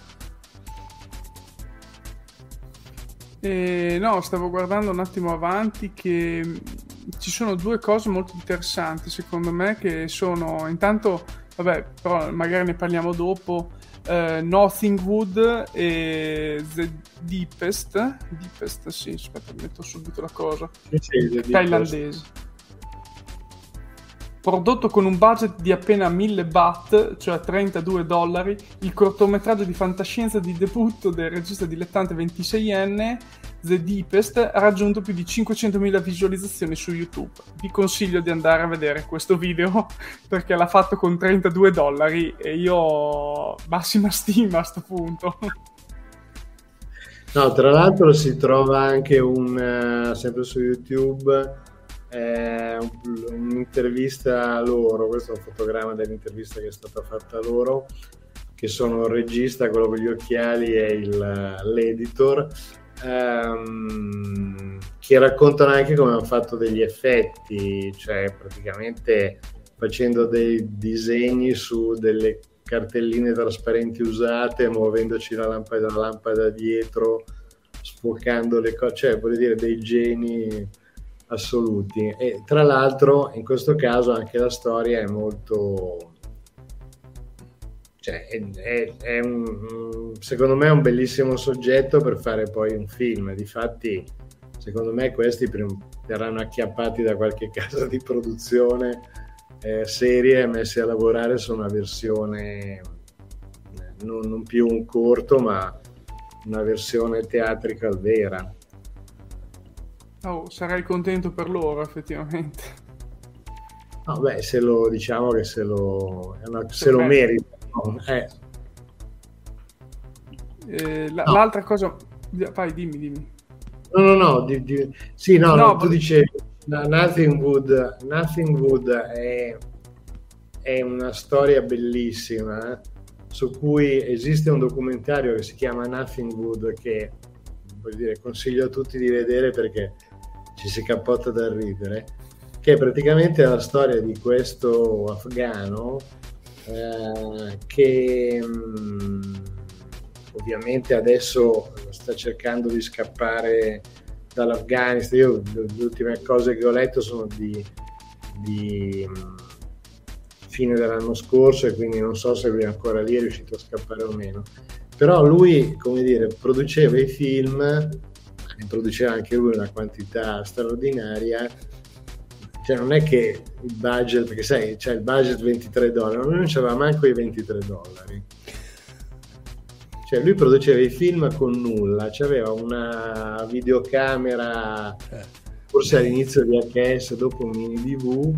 No, stavo guardando un attimo avanti che ci sono 2 cose molto interessanti secondo me, che sono intanto, vabbè, però magari ne parliamo dopo, Nothingwood e The Deepest, sì, aspetta, metto subito la cosa, thailandese. Prodotto con un budget di appena 1000 baht, cioè $32, il cortometraggio di fantascienza di debutto del regista dilettante 26enne, The Deepest, ha raggiunto più di 500.000 visualizzazioni su YouTube. Vi consiglio di andare a vedere questo video perché l'ha fatto con $32 e io ho massima stima a sto punto. No, tra l'altro si trova anche sempre su YouTube, un'intervista a loro, questo è un fotogramma dell'intervista che è stata fatta a loro, che sono il regista, quello con gli occhiali, e l'editor, che raccontano anche come hanno fatto degli effetti, cioè praticamente facendo dei disegni su delle cartelline trasparenti usate, muovendoci la lampada dietro, sfocando le cose, cioè vuol dire dei geni assoluti. E tra l'altro in questo caso anche la storia è molto, cioè è secondo me è un bellissimo soggetto per fare poi un film. Difatti secondo me questi verranno acchiappati da qualche casa di produzione serie e messi a lavorare su una versione non più un corto ma una versione theatrical vera. Oh, sarei contento per loro effettivamente. No, beh, diciamo che se lo meritano. L'altra cosa, vai, dimmi. No, sì, no, tu dicevi Nothingwood è una storia bellissima, su cui esiste un documentario che si chiama Nothingwood, che voglio dire, consiglio a tutti di vedere perché ci si cappotta dal ridere, che è praticamente la storia di questo afghano che ovviamente adesso sta cercando di scappare dall'Afghanistan. Io le ultime cose che ho letto sono di fine dell'anno scorso e quindi non so se lui è ancora lì, è riuscito a scappare o meno, però lui, come dire, produceva i film, ne produceva anche lui una quantità straordinaria, cioè non è che il budget, perché sai, c'è il budget $23, lui non c'aveva manco i $23. Cioè lui produceva i film con nulla, c'aveva una videocamera, forse all'inizio di VHS, dopo un mini DV,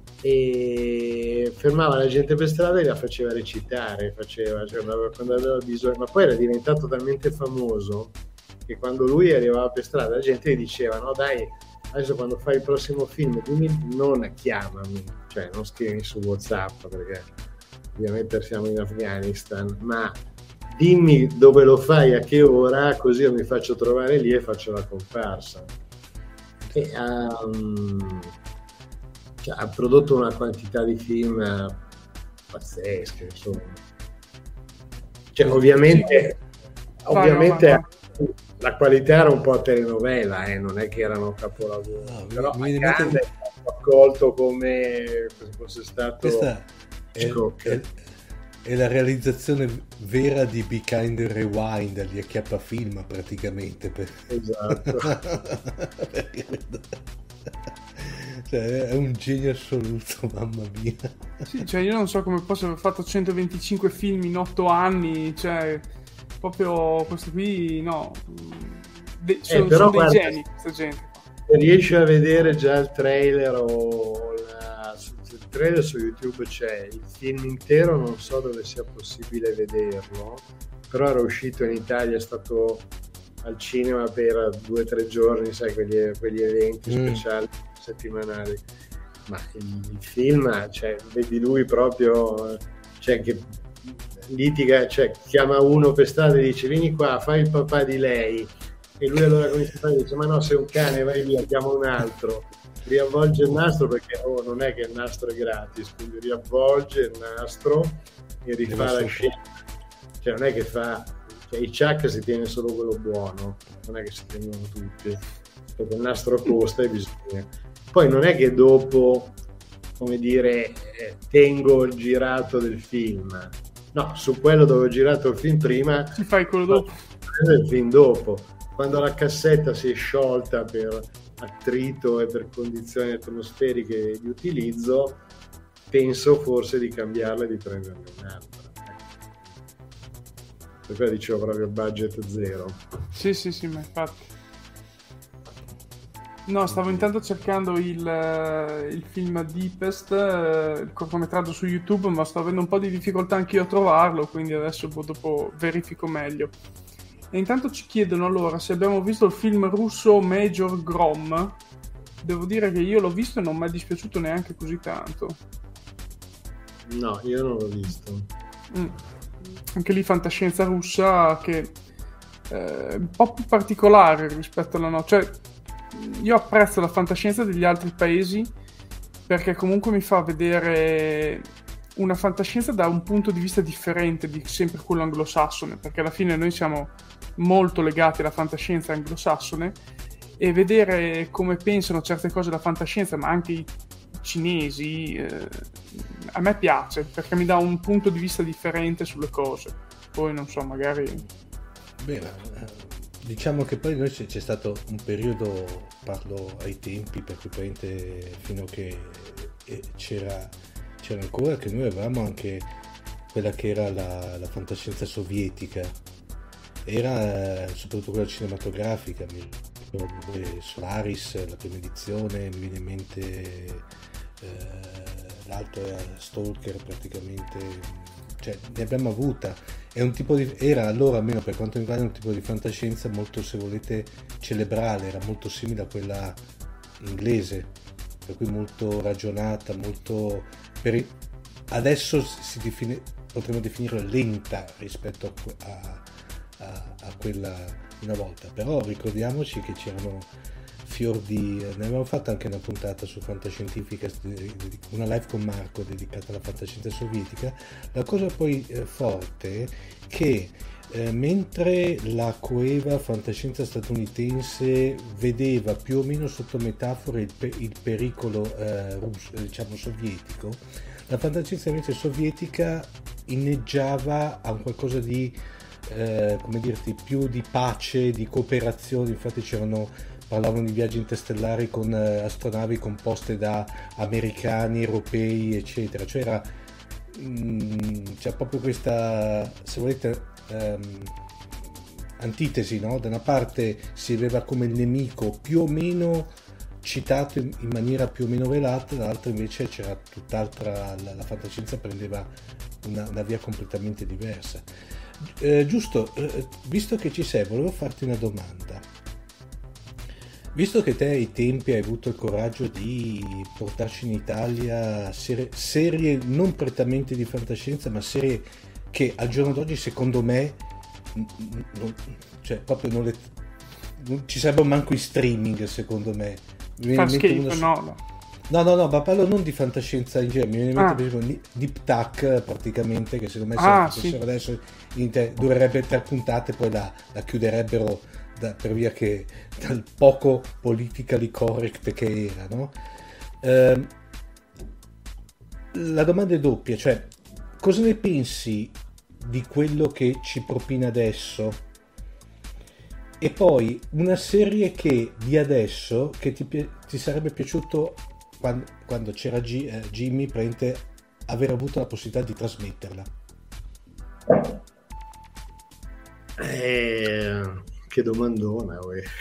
e fermava la gente per strada e la faceva recitare, quando aveva bisogno, ma poi era diventato talmente famoso che quando lui arrivava per strada la gente gli diceva: no dai, adesso quando fai il prossimo film non chiamami, cioè non scrivi su WhatsApp, perché ovviamente siamo in Afghanistan, ma dimmi dove lo fai, a che ora, così io mi faccio trovare lì e faccio la comparsa. E ha prodotto una quantità di film pazzesche, insomma. Cioè, ovviamente la qualità era un po' a telenovela, non è che erano capolavoro, però grande, accolto come se fosse stato è la realizzazione vera di Be Kind and Rewind, gli acchiappafilm praticamente. Esatto. Cioè, è un genio assoluto, mamma mia. Sì, cioè io non so come possa aver fatto 125 film in 8 anni, cioè proprio questo qui, no, sono dei geni questa gente. Riesci a vedere già il trailer o il trailer su YouTube, c'è il film intero, non so dove sia possibile vederlo, però era uscito in Italia, è stato al cinema per 2 o 3 giorni, sai, quegli eventi speciali settimanali, ma il film, cioè vedi lui proprio, cioè che litiga, cioè chiama uno per strada e dice: vieni qua, fai il papà di lei, e lui allora comincia a fare, dice: ma no, sei un cane, vai via, chiama un altro, riavvolge il nastro, perché non è che il nastro è gratis, quindi riavvolge il nastro e rifà la scena, cioè non è che fa, cioè i Chuck si tiene solo quello buono, non è che si tengono tutti, perché il nastro costa e bisogna. Poi non è che dopo, come dire, tengo il girato del film, no, su quello dove ho girato il film prima ti fai quello dopo, il film dopo, quando la cassetta si è sciolta per attrito e per condizioni atmosferiche di utilizzo, penso forse di cambiarla e di prenderne un'altra. Per quello dicevo proprio budget zero. Sì, ma infatti. No, stavo intanto cercando il film Deepest, il cortometraggio su YouTube, ma sto avendo un po' di difficoltà anch'io a trovarlo, quindi adesso dopo verifico meglio. E intanto ci chiedono allora se abbiamo visto il film russo Major Grom. Devo dire che io l'ho visto e non mi è dispiaciuto neanche così tanto. No, io non l'ho visto. Anche lì fantascienza russa che è un po' più particolare rispetto alla nostra. Cioè, io apprezzo la fantascienza degli altri paesi perché comunque mi fa vedere una fantascienza da un punto di vista differente di sempre quello anglosassone, perché alla fine noi siamo molto legati alla fantascienza anglosassone, e vedere come pensano certe cose della fantascienza, ma anche i cinesi, a me piace perché mi dà un punto di vista differente sulle cose. Poi non so, magari diciamo che poi noi c'è stato un periodo, parlo ai tempi, perché praticamente fino a che c'era ancora, che noi avevamo anche quella che era la fantascienza sovietica, era soprattutto quella cinematografica. Solaris, la prima edizione, mi viene in mente l'altro era Stalker, praticamente, cioè ne abbiamo avuta. È un tipo era allora, almeno per quanto mi riguarda, un tipo di fantascienza molto, se volete, cerebrale, era molto simile a quella inglese, per cui molto ragionata, molto adesso potremmo definire lenta rispetto a quella una volta, però ricordiamoci che c'erano ne avevamo fatto anche una puntata su fantascientifica, una live con Marco dedicata alla fantascienza sovietica. La cosa poi forte è che mentre la coeva fantascienza statunitense vedeva più o meno sotto metafora il pericolo russo, diciamo sovietico, la fantascienza invece sovietica inneggiava a un qualcosa di come dirti, più di pace, di cooperazione. Infatti parlavano di viaggi interstellari con astronavi composte da americani, europei, eccetera. Cioè c'è proprio questa, se volete, antitesi, no? Da una parte si vedeva come il nemico più o meno citato in maniera più o meno velata, dall'altra invece c'era tutt'altra, la fantascienza prendeva una via completamente diversa. Giusto, visto che ci sei, volevo farti una domanda. Visto che te ai tempi hai avuto il coraggio di portarci in Italia serie non prettamente di fantascienza, ma serie che al giorno d'oggi secondo me cioè proprio non ci sarebbero manco in streaming, secondo me. Fa schifo, no, ma parlo non di fantascienza in genere, mi viene in mente per esempio Nip Tuck, praticamente, che secondo me se fossero adesso durerebbe 3 puntate, poi la chiuderebbero per via che dal poco politically correct che era, no? La domanda è doppia, cioè cosa ne pensi di quello che ci propina adesso? E poi una serie che di adesso che ti sarebbe piaciuto quando c'era Jimmy, praticamente aver avuto la possibilità di trasmetterla. Che domandona.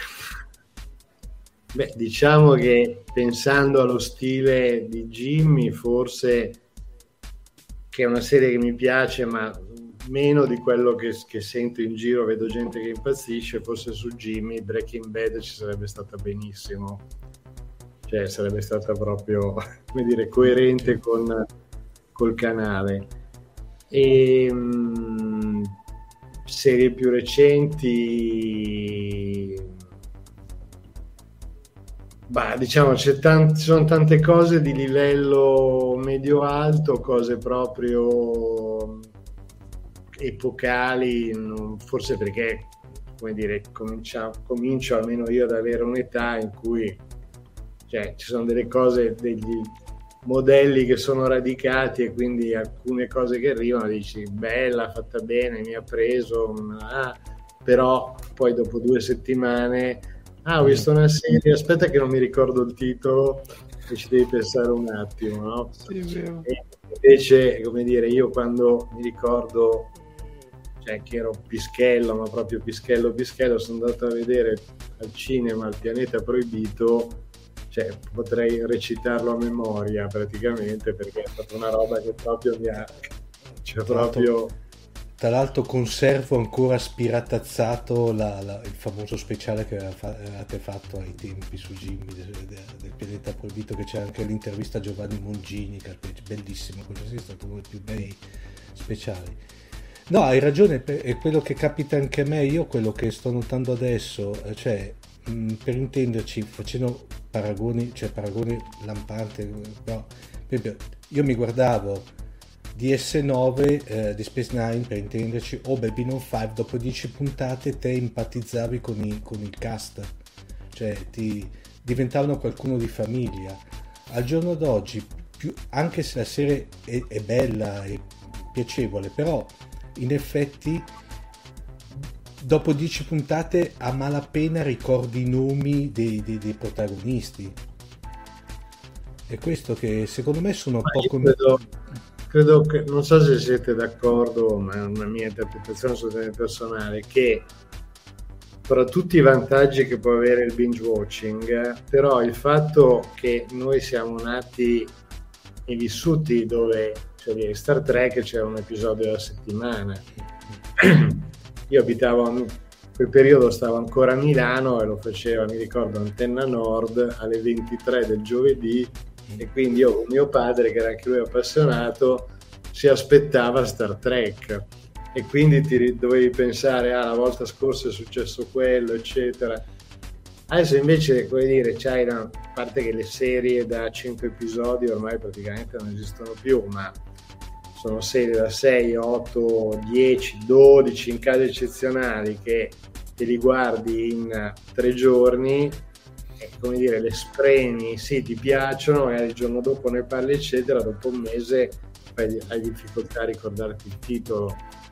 Beh, diciamo che pensando allo stile di Jimmy, forse, che è una serie che mi piace, ma meno di quello che sento in giro, vedo gente che impazzisce, forse su Jimmy Breaking Bad ci sarebbe stata benissimo, cioè sarebbe stata proprio, come dire, coerente col canale. E serie più recenti, diciamo ci sono tante cose di livello medio-alto, cose proprio epocali, forse perché, come dire, comincio almeno io ad avere un'età in cui, cioè, ci sono delle cose, degli modelli che sono radicati, e quindi alcune cose che arrivano dici bella, fatta bene, mi ha preso, però poi dopo 2 settimane ho visto una serie, aspetta che non mi ricordo il titolo e ci devi pensare un attimo, no? Sì, vero. E invece, come dire, io quando mi ricordo, cioè, che ero pischello, ma proprio pischello, sono andato a vedere al cinema Il pianeta proibito, cioè potrei recitarlo a memoria praticamente, perché è stata una roba che proprio mi ha, cioè, proprio. Tra l'altro conservo ancora spiratazzato il famoso speciale che avevate fatto ai tempi su Jimmy del pianeta proibito, che c'è anche l'intervista a Giovanni Mongini, che è bellissimo, quello sì è stato uno dei più bei speciali. No, hai ragione, è quello che capita anche a me. Io quello che sto notando adesso, cioè, per intenderci, facendo paragoni lampanti, però, per esempio, io mi guardavo DS9 di Space Nine, per intenderci, o Babylon 5, dopo 10 puntate te empatizzavi con il cast, cioè ti diventavano qualcuno di famiglia. Al giorno d'oggi, anche se la serie è bella e piacevole, però in effetti dopo 10 puntate a malapena ricordi i nomi dei protagonisti. E questo che secondo me sono un po' come... Credo che, non so se siete d'accordo, ma è una mia interpretazione assolutamente personale, che tra tutti i vantaggi che può avere il binge watching, però il fatto che noi siamo nati e vissuti dove, cioè, Star Trek c'era un episodio alla settimana. Io abitavo, in quel periodo stavo ancora a Milano e lo faceva, mi ricordo, Antenna Nord alle 23 del giovedì, e quindi io con mio padre, che era anche lui appassionato, si aspettava Star Trek, e quindi ti dovevi pensare la volta scorsa è successo quello, eccetera. Adesso invece, come dire, c'hai, a parte che le serie da 100 episodi ormai praticamente non esistono più, ma sono serie da 6, 8, 10, 12 in casi eccezionali che te li guardi in 3 giorni, e, come dire, le spremi, sì, ti piacciono, magari il giorno dopo ne parli eccetera, dopo un mese hai difficoltà a ricordarti il titolo.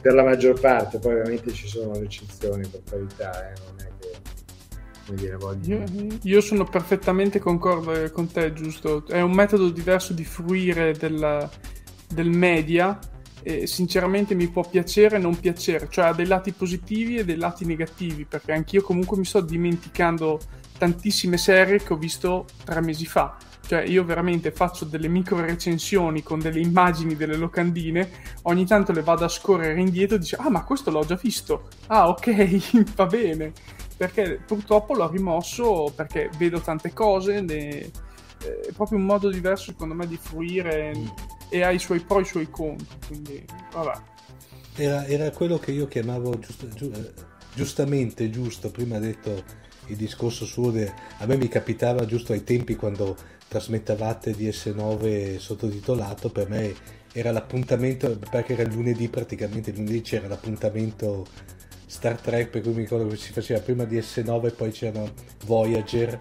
per la maggior parte, poi ovviamente ci sono le eccezioni, per carità, non è che, come dire, voglio... Io sono perfettamente concorde con te, giusto? È un metodo diverso di fruire del media, e sinceramente mi può piacere e non piacere, cioè ha dei lati positivi e dei lati negativi, perché anch'io comunque mi sto dimenticando tantissime serie che ho visto 3 mesi fa. Cioè io veramente faccio delle micro recensioni con delle immagini delle locandine, ogni tanto le vado a scorrere indietro e dico ma questo l'ho già visto, ok, va bene, perché purtroppo l'ho rimosso perché vedo tante cose, è proprio un modo diverso secondo me di fruire e ha i suoi pro e i suoi contro, quindi vabbè. Era quello che io chiamavo giustamente, prima ha detto il discorso suo, a me mi capitava giusto ai tempi quando trasmettevate DS9 sottotitolato, per me era l'appuntamento, perché era il lunedì, praticamente il lunedì c'era l'appuntamento Star Trek, per cui mi ricordo che si faceva prima DS9 e poi c'era Voyager,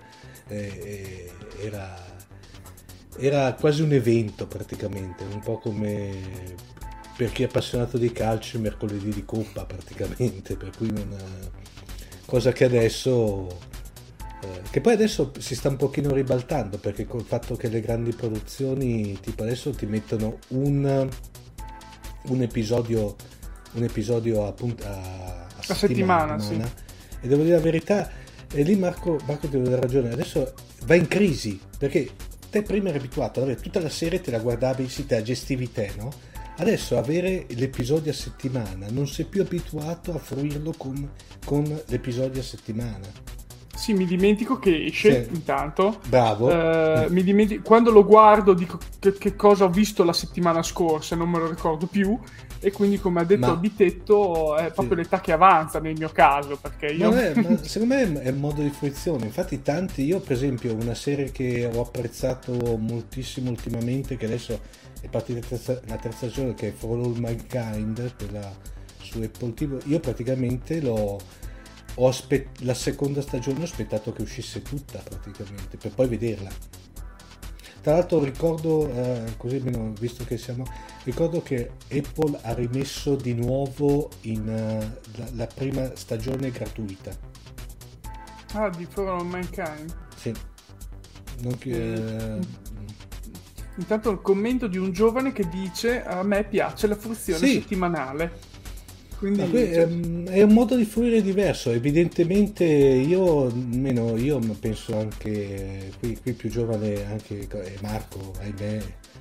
era quasi un evento praticamente, un po' come per chi è appassionato di calcio il mercoledì di Coppa praticamente, per cui cosa che adesso che poi adesso si sta un pochino ribaltando, perché col fatto che le grandi produzioni tipo adesso ti mettono un episodio appunto a settimana, sì. E devo dire la verità, e lì Marco ti devo dare ragione, adesso va in crisi, perché te prima eri abituato ad avere tutta la serie, te la guardavi, sì, te la gestivi te, no? Adesso avere l'episodio a settimana, non sei più abituato a fruirlo con l'episodio a settimana. Sì, mi dimentico che esce, sì. Intanto. Bravo. Mi dimentico, quando lo guardo dico che cosa ho visto la settimana scorsa, non me lo ricordo più, e quindi come ha detto Bitetto è proprio l'età che avanza nel mio caso, perché io... ma secondo me è un modo di fruizione, infatti io per esempio una serie che ho apprezzato moltissimo ultimamente, che adesso è partita la terza stagione, che è For All Mankind, quella su Apple TV, io praticamente la seconda stagione ho aspettato che uscisse tutta praticamente per poi vederla. Tra l'altro ricordo, così almeno visto che ricordo che Apple ha rimesso di nuovo la prima stagione gratuita. Di For All Mankind? Sì. Intanto il commento di un giovane che dice: a me piace la fruizione settimanale. Quindi è un modo di fruire diverso, evidentemente. Io penso anche qui più giovane, anche Marco, ahimè,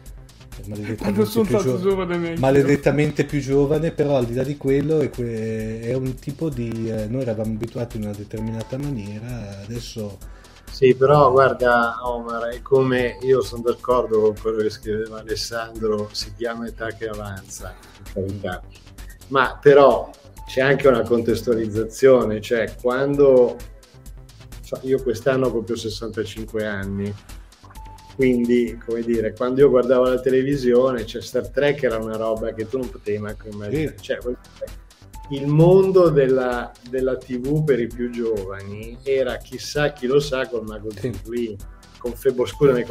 maledettamente più giovane, però al di là di quello è un tipo di noi eravamo abituati in una determinata maniera, adesso sì, però guarda Omar, è come, io sono d'accordo con quello che scriveva Alessandro, si chiama età che avanza, in carità. Ma però c'è anche una contestualizzazione, cioè quando io quest'anno ho proprio 65 anni, quindi come dire, quando io guardavo la televisione, Star Trek era una roba che tu non potevi manco immaginare, cioè il mondo della TV per i più giovani era chissà chi lo sa col Mago Zurlì, con Febo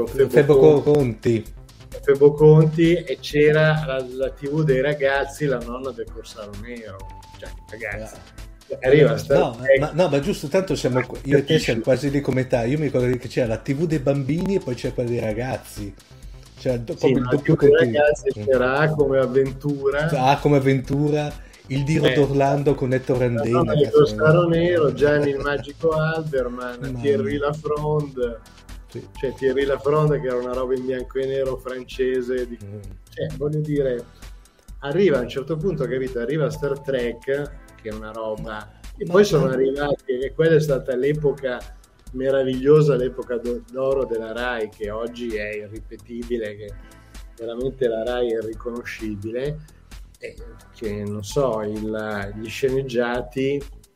Conti, e c'era la TV dei ragazzi, la nonna del Corsaro Nero, cioè ragazzi, arriva ma giusto, tanto io e te siamo quasi di come età. Io mi ricordo che c'era la TV dei bambini e poi c'era quella dei ragazzi, cioè il doppio dei ragazzi c'era come Avventura, il Diro d'Orlando con Ettore Rendena, il Corsaro Nero, Gianni il Magico Alberman, Thierry Lafronde. Cioè Thierry Lafronde, che era una roba in bianco e nero francese, voglio dire, arriva a un certo punto, capito? Arriva Star Trek, che è una roba, e poi sono arrivati, e quella è stata l'epoca meravigliosa, l'epoca d'oro della Rai, che oggi è irripetibile, che veramente la Rai è irriconoscibile, e che non so, gli sceneggiati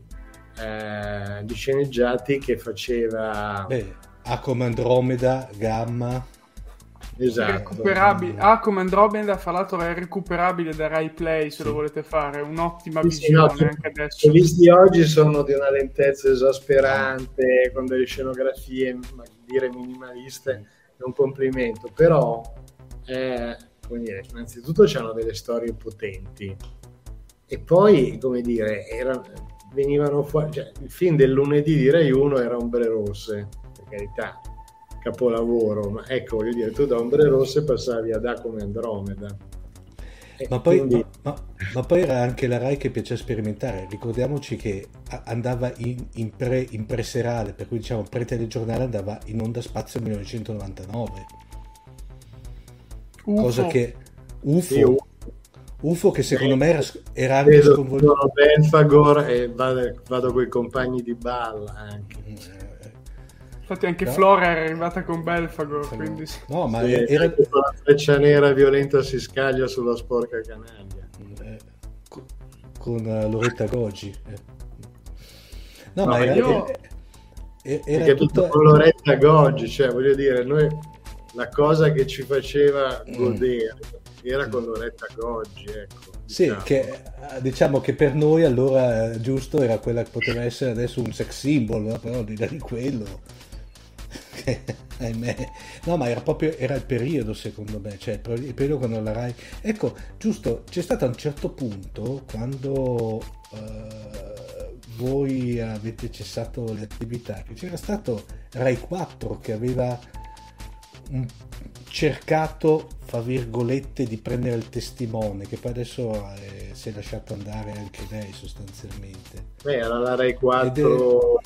che faceva come Andromeda, Gamma, esatto, come Andromeda, fra l'altro è recuperabile da Rai Play se lo volete fare, un'ottima visione anche adesso. I visti oggi sono di una lentezza esasperante, con delle scenografie, ma dire minimaliste è un complimento, però come dire, innanzitutto c'hanno delle storie potenti, E poi, come dire, venivano fuori, cioè, il film del lunedì di Rai 1 era Ombre Rosse, per carità, capolavoro, ma ecco, voglio dire, tu da Ombre Rosse passavi ad A come Andromeda. Ma poi, ma poi era anche la Rai che piaceva sperimentare. Ricordiamoci che andava in pre-serale, per cui diciamo pre-telegiornale, andava in onda Spazio 1999. UFO. Cosa che Io UFO che secondo me era anche sconvolgente. Belfagor e vado con i compagni di balla anche. Infatti anche Flora era arrivata con Belfagor, quindi sì. No, ma sì, era la freccia nera violenta si scaglia sulla sporca canaglia con Loretta Goggi. No, no, ma era tutto con Loretta Goggi, cioè voglio dire, noi la cosa che ci faceva godere era con Loretta Goggi, ecco. Sì, che diciamo che per noi allora giusto era quella che poteva essere adesso un sex symbol, no? Però di là di quello ahimè. No, ma era il periodo, secondo me, cioè il periodo quando la Rai, ecco, giusto, c'è stato a un certo punto quando voi avete cessato le attività, che c'era stato Rai 4 che aveva cercato, fra virgolette, di prendere il testimone, che poi adesso si è lasciato andare anche lei sostanzialmente. Era la Rai 4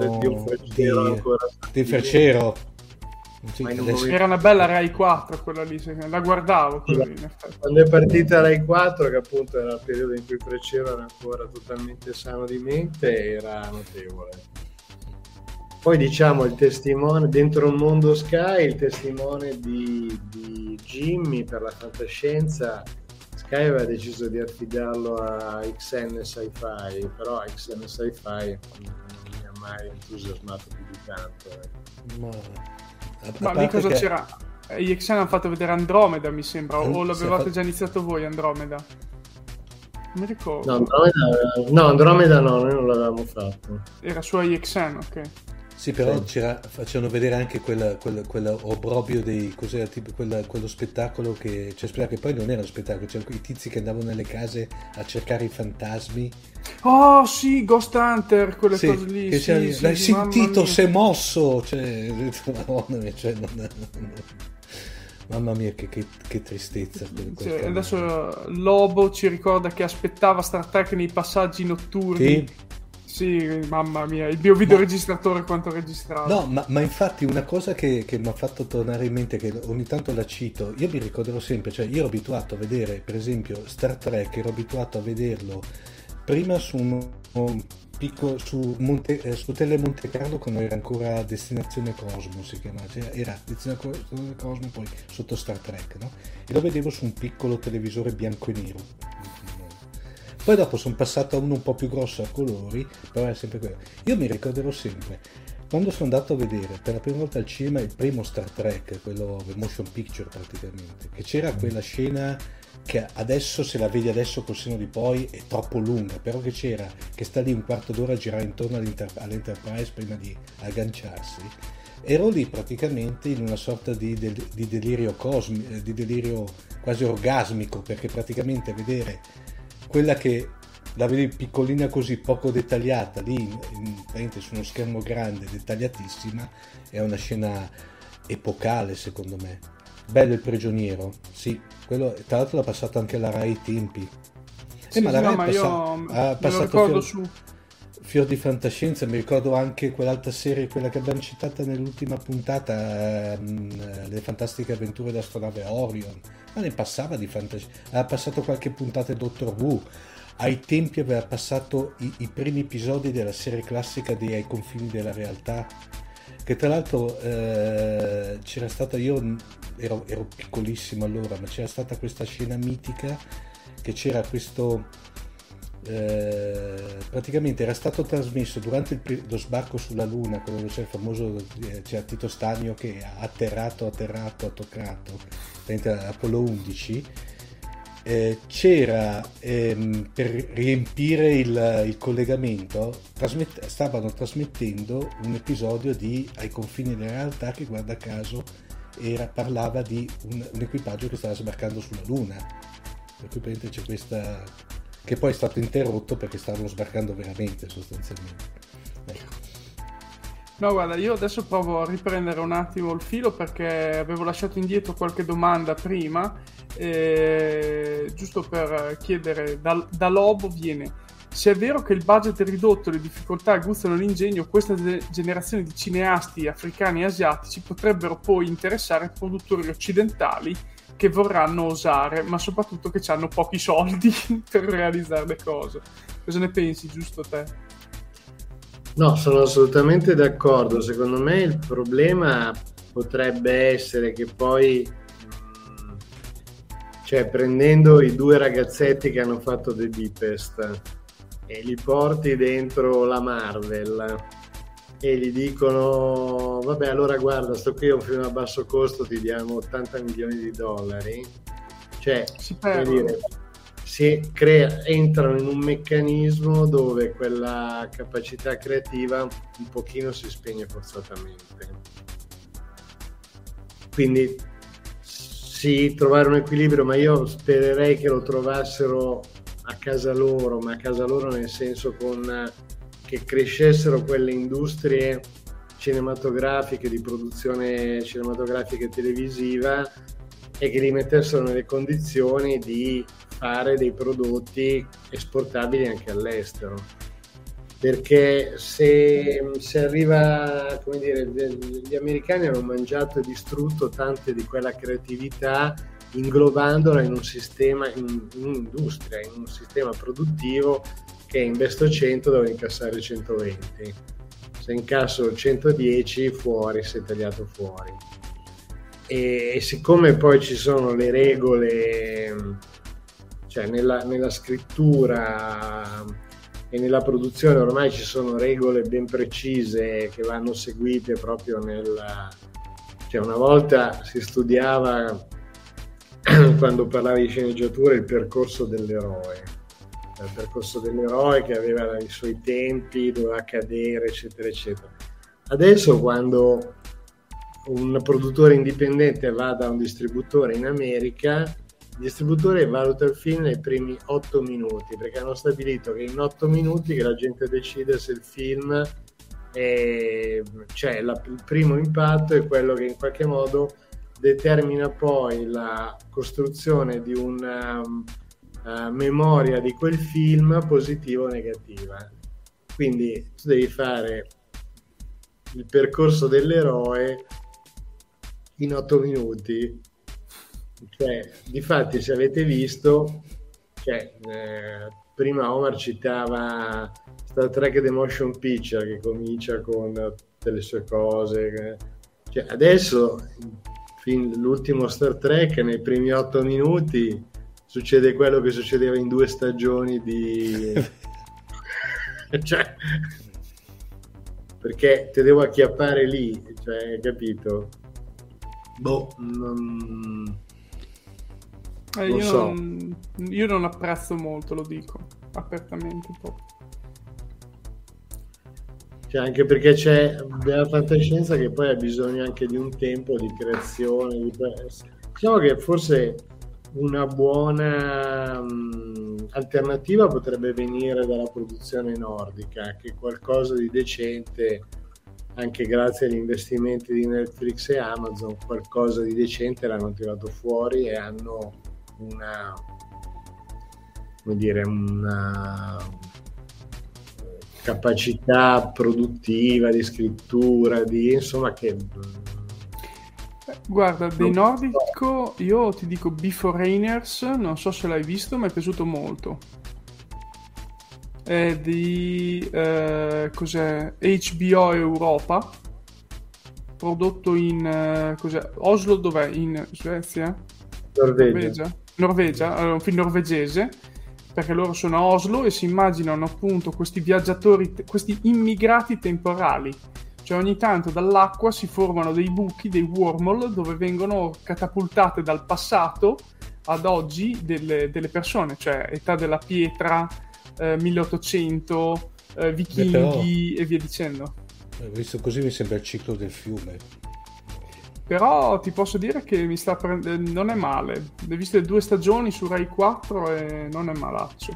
di Freccero. Sì, era una bella Rai 4 quella lì, la guardavo quella lì, in effetti. Quando è partita Rai 4, che appunto era il periodo in cui Freccero era ancora totalmente sano di mente, era notevole. Poi diciamo il testimone dentro un mondo Sky, il testimone di Jimmy per la fantascienza, Sky aveva deciso di affidarlo a XN Sci-Fi, però XN Sci-Fi non mi ha mai entusiasmato più di tanto. Ma lì cosa c'era? Gli XN hanno fatto vedere Andromeda, mi sembra, o l'avevate già iniziato voi Andromeda? Non mi ricordo. No, Andromeda no, noi non l'avevamo fatto. Era su IXN, ok. Sì, però facevano vedere anche quell'obrobio dei cos'era, tipo quello spettacolo che che poi non era uno spettacolo, c'erano quei tizi che andavano nelle case a cercare i fantasmi. Oh sì, Ghost Hunter, quelle cose lì. Che l'hai sentito, si è mosso, cioè, mamma mia, che tristezza. Adesso Lobo ci ricorda che aspettava Star Trek nei passaggi notturni. Sì, mamma mia, il mio videoregistratore quanto registrava. No, ma infatti una cosa che mi ha fatto tornare in mente, che ogni tanto la cito, io mi ricorderò sempre, cioè io ero abituato a vedere, per esempio, Star Trek, ero abituato a vederlo prima su Tele Monte Carlo, quando era ancora Destinazione Cosmo, si chiamava, cioè era Destinazione Cosmo, poi sotto Star Trek, no? E lo vedevo su un piccolo televisore bianco e nero. Poi dopo sono passato a uno un po' più grosso a colori, però era sempre quello. Io mi ricorderò sempre, quando sono andato a vedere per la prima volta al cinema il primo Star Trek, quello motion picture praticamente, che c'era quella scena che adesso, se la vedi adesso col senno di poi, è troppo lunga, però che sta lì un quarto d'ora a girare intorno all'Enterprise prima di agganciarsi. Ero lì praticamente in una sorta di delirio di delirio quasi orgasmico, perché praticamente vedere quella che la vedi piccolina così, poco dettagliata, lì su uno schermo grande, dettagliatissima, è una scena epocale secondo me. Bello il prigioniero, sì, quello tra l'altro l'ha passato anche la Rai ai tempi. Ma la Rai ha passato Fior di fantascienza, mi ricordo anche quell'altra serie, quella che abbiamo citata nell'ultima puntata, Le fantastiche avventure dell'astronave Orion, ma ne passava di fantascienza, aveva passato qualche puntata di Doctor Who, ai tempi aveva passato i primi episodi della serie classica di Ai confini della realtà, che tra l'altro c'era stata, io ero piccolissimo allora, ma c'era stata questa scena mitica che c'era questo praticamente era stato trasmesso durante lo sbarco sulla Luna, quello c'è il famoso, c'era Tito Stagno che ha atterrato, ha toccato Apollo 11, c'era per riempire il collegamento stavano trasmettendo un episodio di Ai confini della realtà che guarda caso parlava di un equipaggio che stava sbarcando sulla Luna, per cui c'è che poi è stato interrotto perché stavano sbarcando veramente, sostanzialmente. No, guarda, io adesso provo a riprendere un attimo il filo perché avevo lasciato indietro qualche domanda prima, giusto per chiedere, da Lobo viene: se è vero che il budget è ridotto e le difficoltà aguzzano l'ingegno, questa generazione di cineasti africani e asiatici potrebbero poi interessare produttori occidentali che vorranno osare, ma soprattutto che hanno pochi soldi per realizzare le cose. Cosa ne pensi, giusto te? No, sono assolutamente d'accordo. Secondo me il problema potrebbe essere che poi, cioè, prendendo i 2 ragazzetti che hanno fatto The Deepest e li porti dentro la Marvel e gli dicono: vabbè, allora guarda, sto qui è un film a basso costo, ti diamo $80 milioni, cioè, entrano in un meccanismo dove quella capacità creativa un pochino si spegne forzatamente. Quindi sì, trovare un equilibrio, ma io spererei che lo trovassero a casa loro, ma a casa loro nel senso che crescessero quelle industrie cinematografiche, di produzione cinematografica e televisiva, e che li mettessero nelle condizioni di fare dei prodotti esportabili anche all'estero. Perché se arriva, come dire, gli americani hanno mangiato e distrutto tante di quella creatività, inglobandola in un sistema, in un'industria, in un sistema produttivo che investo 100 devo incassare 120. Se incasso 110 fuori, sei tagliato fuori. E siccome poi ci sono le regole, cioè nella scrittura e nella produzione ormai ci sono regole ben precise che vanno seguite proprio cioè una volta si studiava quando parlavi di sceneggiatura il percorso dell'eroe che aveva i suoi tempi, doveva cadere, eccetera eccetera. Adesso quando un produttore indipendente va da un distributore in America, il distributore valuta il film nei primi 8 minuti, perché hanno stabilito che in 8 minuti che la gente decide se il film cioè il primo impatto è quello che in qualche modo determina poi la costruzione di una memoria di quel film, positiva o negativa. Quindi tu devi fare il percorso dell'eroe in 8 minuti. Cioè, difatti, se avete visto, prima Omar citava Star Trek The Motion Picture, che comincia con delle sue cose. Cioè, adesso l'ultimo Star Trek, nei primi 8 minuti succede quello che succedeva in 2 stagioni di cioè, perché te devo acchiappare lì, cioè, capito? Io non apprezzo molto, lo dico apertamente proprio. Cioè, anche perché c'è della fantascienza che poi ha bisogno anche di un tempo di creazione. Diciamo che forse una buona alternativa potrebbe venire dalla produzione nordica, che qualcosa di decente, anche grazie agli investimenti di Netflix e Amazon, qualcosa di decente l'hanno tirato fuori e hanno una capacità produttiva, di scrittura, insomma, che guarda, dei nordico io ti dico Beforeigners, non so se l'hai visto, mi è piaciuto molto. È di cos'è? HBO Europa, prodotto in Oslo, dov'è? In Svezia? Norvegia, allora, un film norvegese, perché loro sono a Oslo e si immaginano appunto questi viaggiatori, questi immigrati temporali. Cioè ogni tanto dall'acqua si formano dei buchi, dei wormhole, dove vengono catapultate dal passato ad oggi delle persone, cioè età della pietra, 1800, vichinghi e via dicendo. Visto così mi sembra il ciclo del fiume. Però ti posso dire che mi sta prendendo, non è male. Le viste 2 stagioni su Rai 4 e non è malaccio.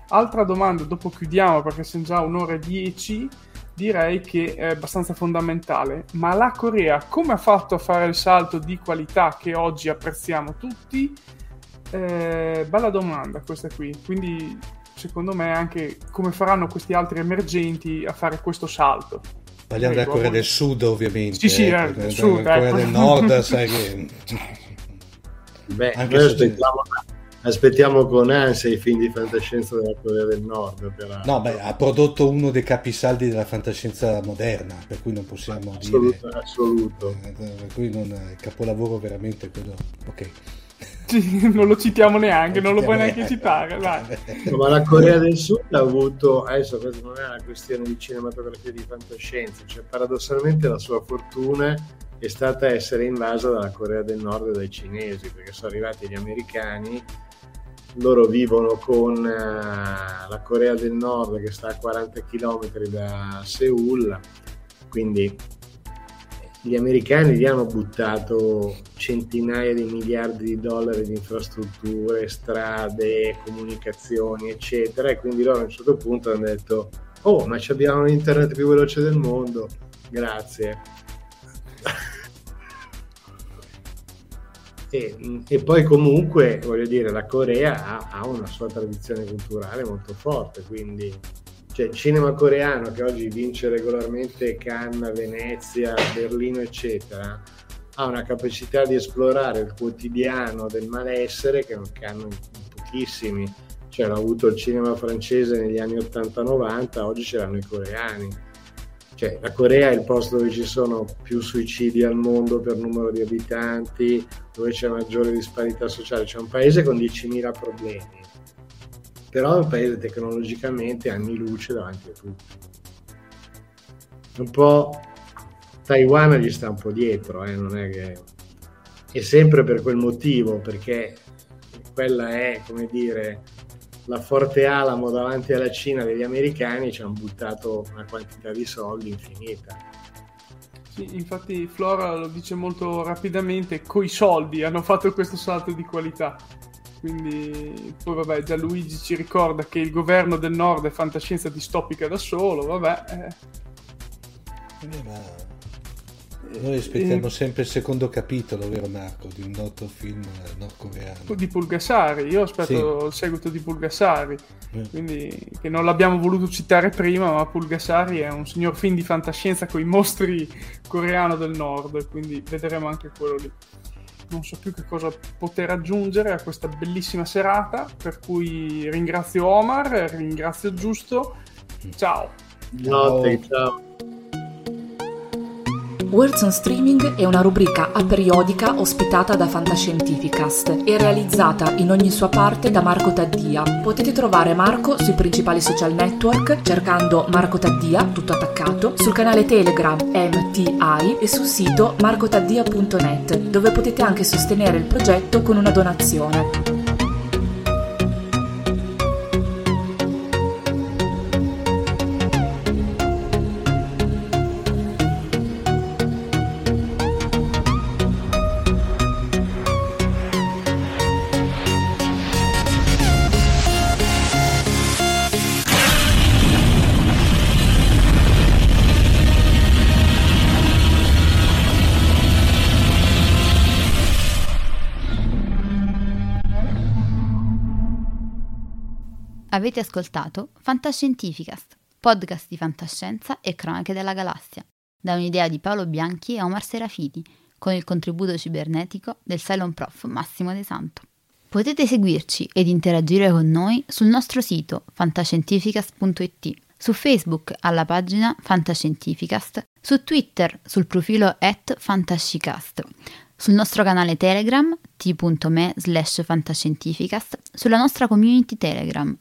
Altra domanda, dopo chiudiamo perché siamo già 1:10, direi che è abbastanza fondamentale. Ma la Corea come ha fatto a fare il salto di qualità che oggi apprezziamo tutti? Bella domanda questa qui. Quindi secondo me anche come faranno questi altri emergenti a fare questo salto. Parliamo della Corea del Sud, ovviamente. Sì, del Sud, Corea del Nord, sai che... Beh, noi aspettiamo con ansia i film di fantascienza della Corea del Nord. No, beh, ha prodotto uno dei capisaldi della fantascienza moderna, per cui non possiamo dire... Assoluto. Per cui il capolavoro veramente quello... Ok. Sì, non lo citiamo neanche, non lo puoi neanche citare, dai. No, ma la Corea del Sud ha avuto, adesso questa non è una questione di cinematografia di fantascienza, cioè paradossalmente la sua fortuna è stata essere invasa dalla Corea del Nord e dai cinesi, perché sono arrivati gli americani, loro vivono con la Corea del Nord che sta a 40 km da Seoul, quindi gli americani gli hanno buttato centinaia di miliardi di dollari di infrastrutture, strade, comunicazioni, eccetera, e quindi loro a un certo punto hanno detto: oh, ma abbiamo l'internet più veloce del mondo, grazie. E poi comunque, voglio dire, la Corea ha una sua tradizione culturale molto forte, quindi cioè il cinema coreano che oggi vince regolarmente Cannes, Venezia, Berlino eccetera ha una capacità di esplorare il quotidiano del malessere che hanno in pochissimi, cioè l'ha avuto il cinema francese negli anni 80-90, oggi ce l'hanno i coreani, cioè la Corea è il posto dove ci sono più suicidi al mondo per numero di abitanti, dove c'è maggiore disparità sociale, c'è un paese con 10.000 problemi, però è un paese tecnologicamente anni luce davanti a tutti. Un po' Taiwan gli sta un po' dietro, non è che è sempre per quel motivo, perché quella è, come dire, la Forte Alamo davanti alla Cina degli americani, ci hanno buttato una quantità di soldi infinita. Sì, infatti Flora lo dice molto rapidamente, coi soldi hanno fatto questo salto di qualità. Quindi poi vabbè, Gianluigi ci ricorda che il governo del nord è fantascienza distopica da solo, vabbè. Ma noi aspettiamo sempre il secondo capitolo, vero Marco, di un noto film nordcoreano. Di Pulgasari, io aspetto il seguito di Pulgasari, quindi che non l'abbiamo voluto citare prima, ma Pulgasari è un signor film di fantascienza con i mostri coreano del nord, quindi vedremo anche quello lì. Non so più che cosa poter aggiungere a questa bellissima serata, per cui ringrazio Omar, ringrazio Giusto, ciao. Ciao. Words on Streaming è una rubrica aperiodica ospitata da Fantascientificast e realizzata in ogni sua parte da Marco Taddia. Potete trovare Marco sui principali social network cercando Marco Taddia, tutto attaccato, sul canale Telegram MTI e sul sito marcotaddia.net, dove potete anche sostenere il progetto con una donazione. Avete ascoltato Fantascientificast, podcast di fantascienza e cronache della galassia, da un'idea di Paolo Bianchi e Omar Serafiti, con il contributo cibernetico del Cylon Prof Massimo De Santo. Potete seguirci ed interagire con noi sul nostro sito fantascientificast.it, su Facebook alla pagina Fantascientificast, su Twitter sul profilo @fantascicast, sul nostro canale Telegram t.me/fantascientificast, sulla nostra community Telegram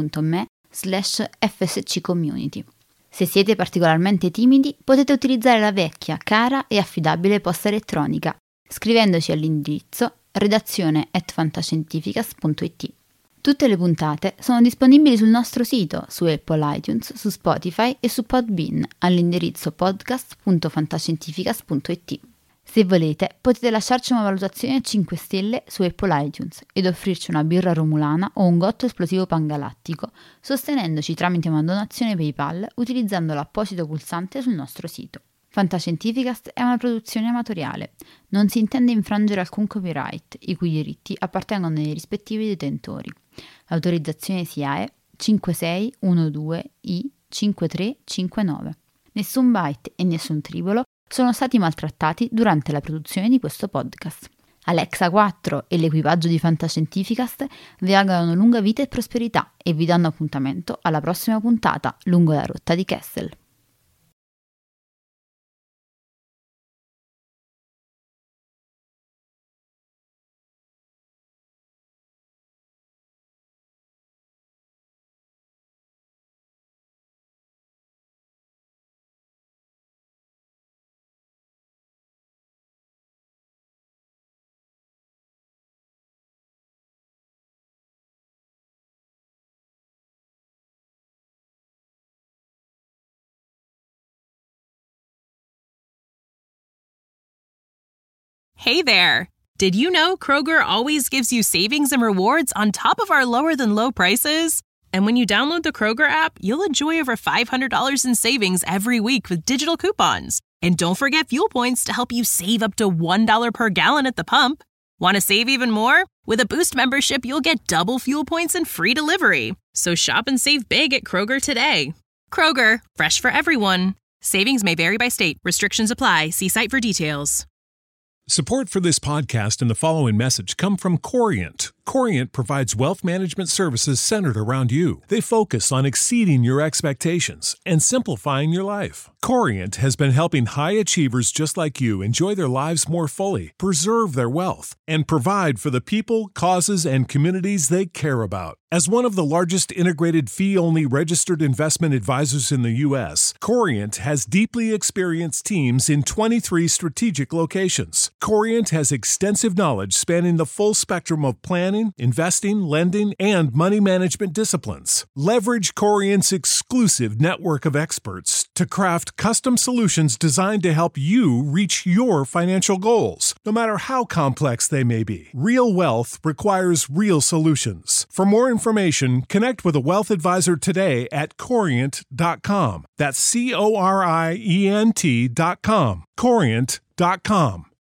t.me/fsccommunity. Se siete particolarmente timidi, potete utilizzare la vecchia, cara e affidabile posta elettronica, scrivendoci all'indirizzo redazione@fantascientificast.it. Tutte le puntate sono disponibili sul nostro sito, su Apple iTunes, su Spotify e su Podbean all'indirizzo podcast.fantascientificast.it. Se volete, potete lasciarci una valutazione 5 stelle su Apple iTunes ed offrirci una birra romulana o un gotto esplosivo pangalattico, sostenendoci tramite una donazione PayPal utilizzando l'apposito pulsante sul nostro sito. Fantascientificast è una produzione amatoriale. Non si intende infrangere alcun copyright, i cui diritti appartengono ai rispettivi detentori. L'autorizzazione SIAE 5612I5359. Nessun byte e nessun tribolo sono stati maltrattati durante la produzione di questo podcast. Alexa 4 e l'equipaggio di Fantascientificast vi augurano lunga vita e prosperità e vi danno appuntamento alla prossima puntata lungo la rotta di Kessel. Hey there! Did you know Kroger always gives you savings and rewards on top of our lower-than-low prices? And when you download the Kroger app, you'll enjoy over $500 in savings every week with digital coupons. And don't forget fuel points to help you save up to $1 per gallon at the pump. Want to save even more? With a Boost membership, you'll get double fuel points and free delivery. So shop and save big at Kroger today. Kroger, fresh for everyone. Savings may vary by state. Restrictions apply. See site for details. Support for this podcast and the following message come from Corient. Corient provides wealth management services centered around you. They focus on exceeding your expectations and simplifying your life. Corient has been helping high achievers just like you enjoy their lives more fully, preserve their wealth, and provide for the people, causes, and communities they care about. As one of the largest integrated fee-only registered investment advisors in the U.S., Corient has deeply experienced teams in 23 strategic locations. Corient has extensive knowledge spanning the full spectrum of planning, investing, lending, and money management disciplines. Leverage Corient's exclusive network of experts to craft custom solutions designed to help you reach your financial goals, no matter how complex they may be. Real wealth requires real solutions. For more information, connect with a wealth advisor today at Corient.com. That's Corient.com. Corient.com.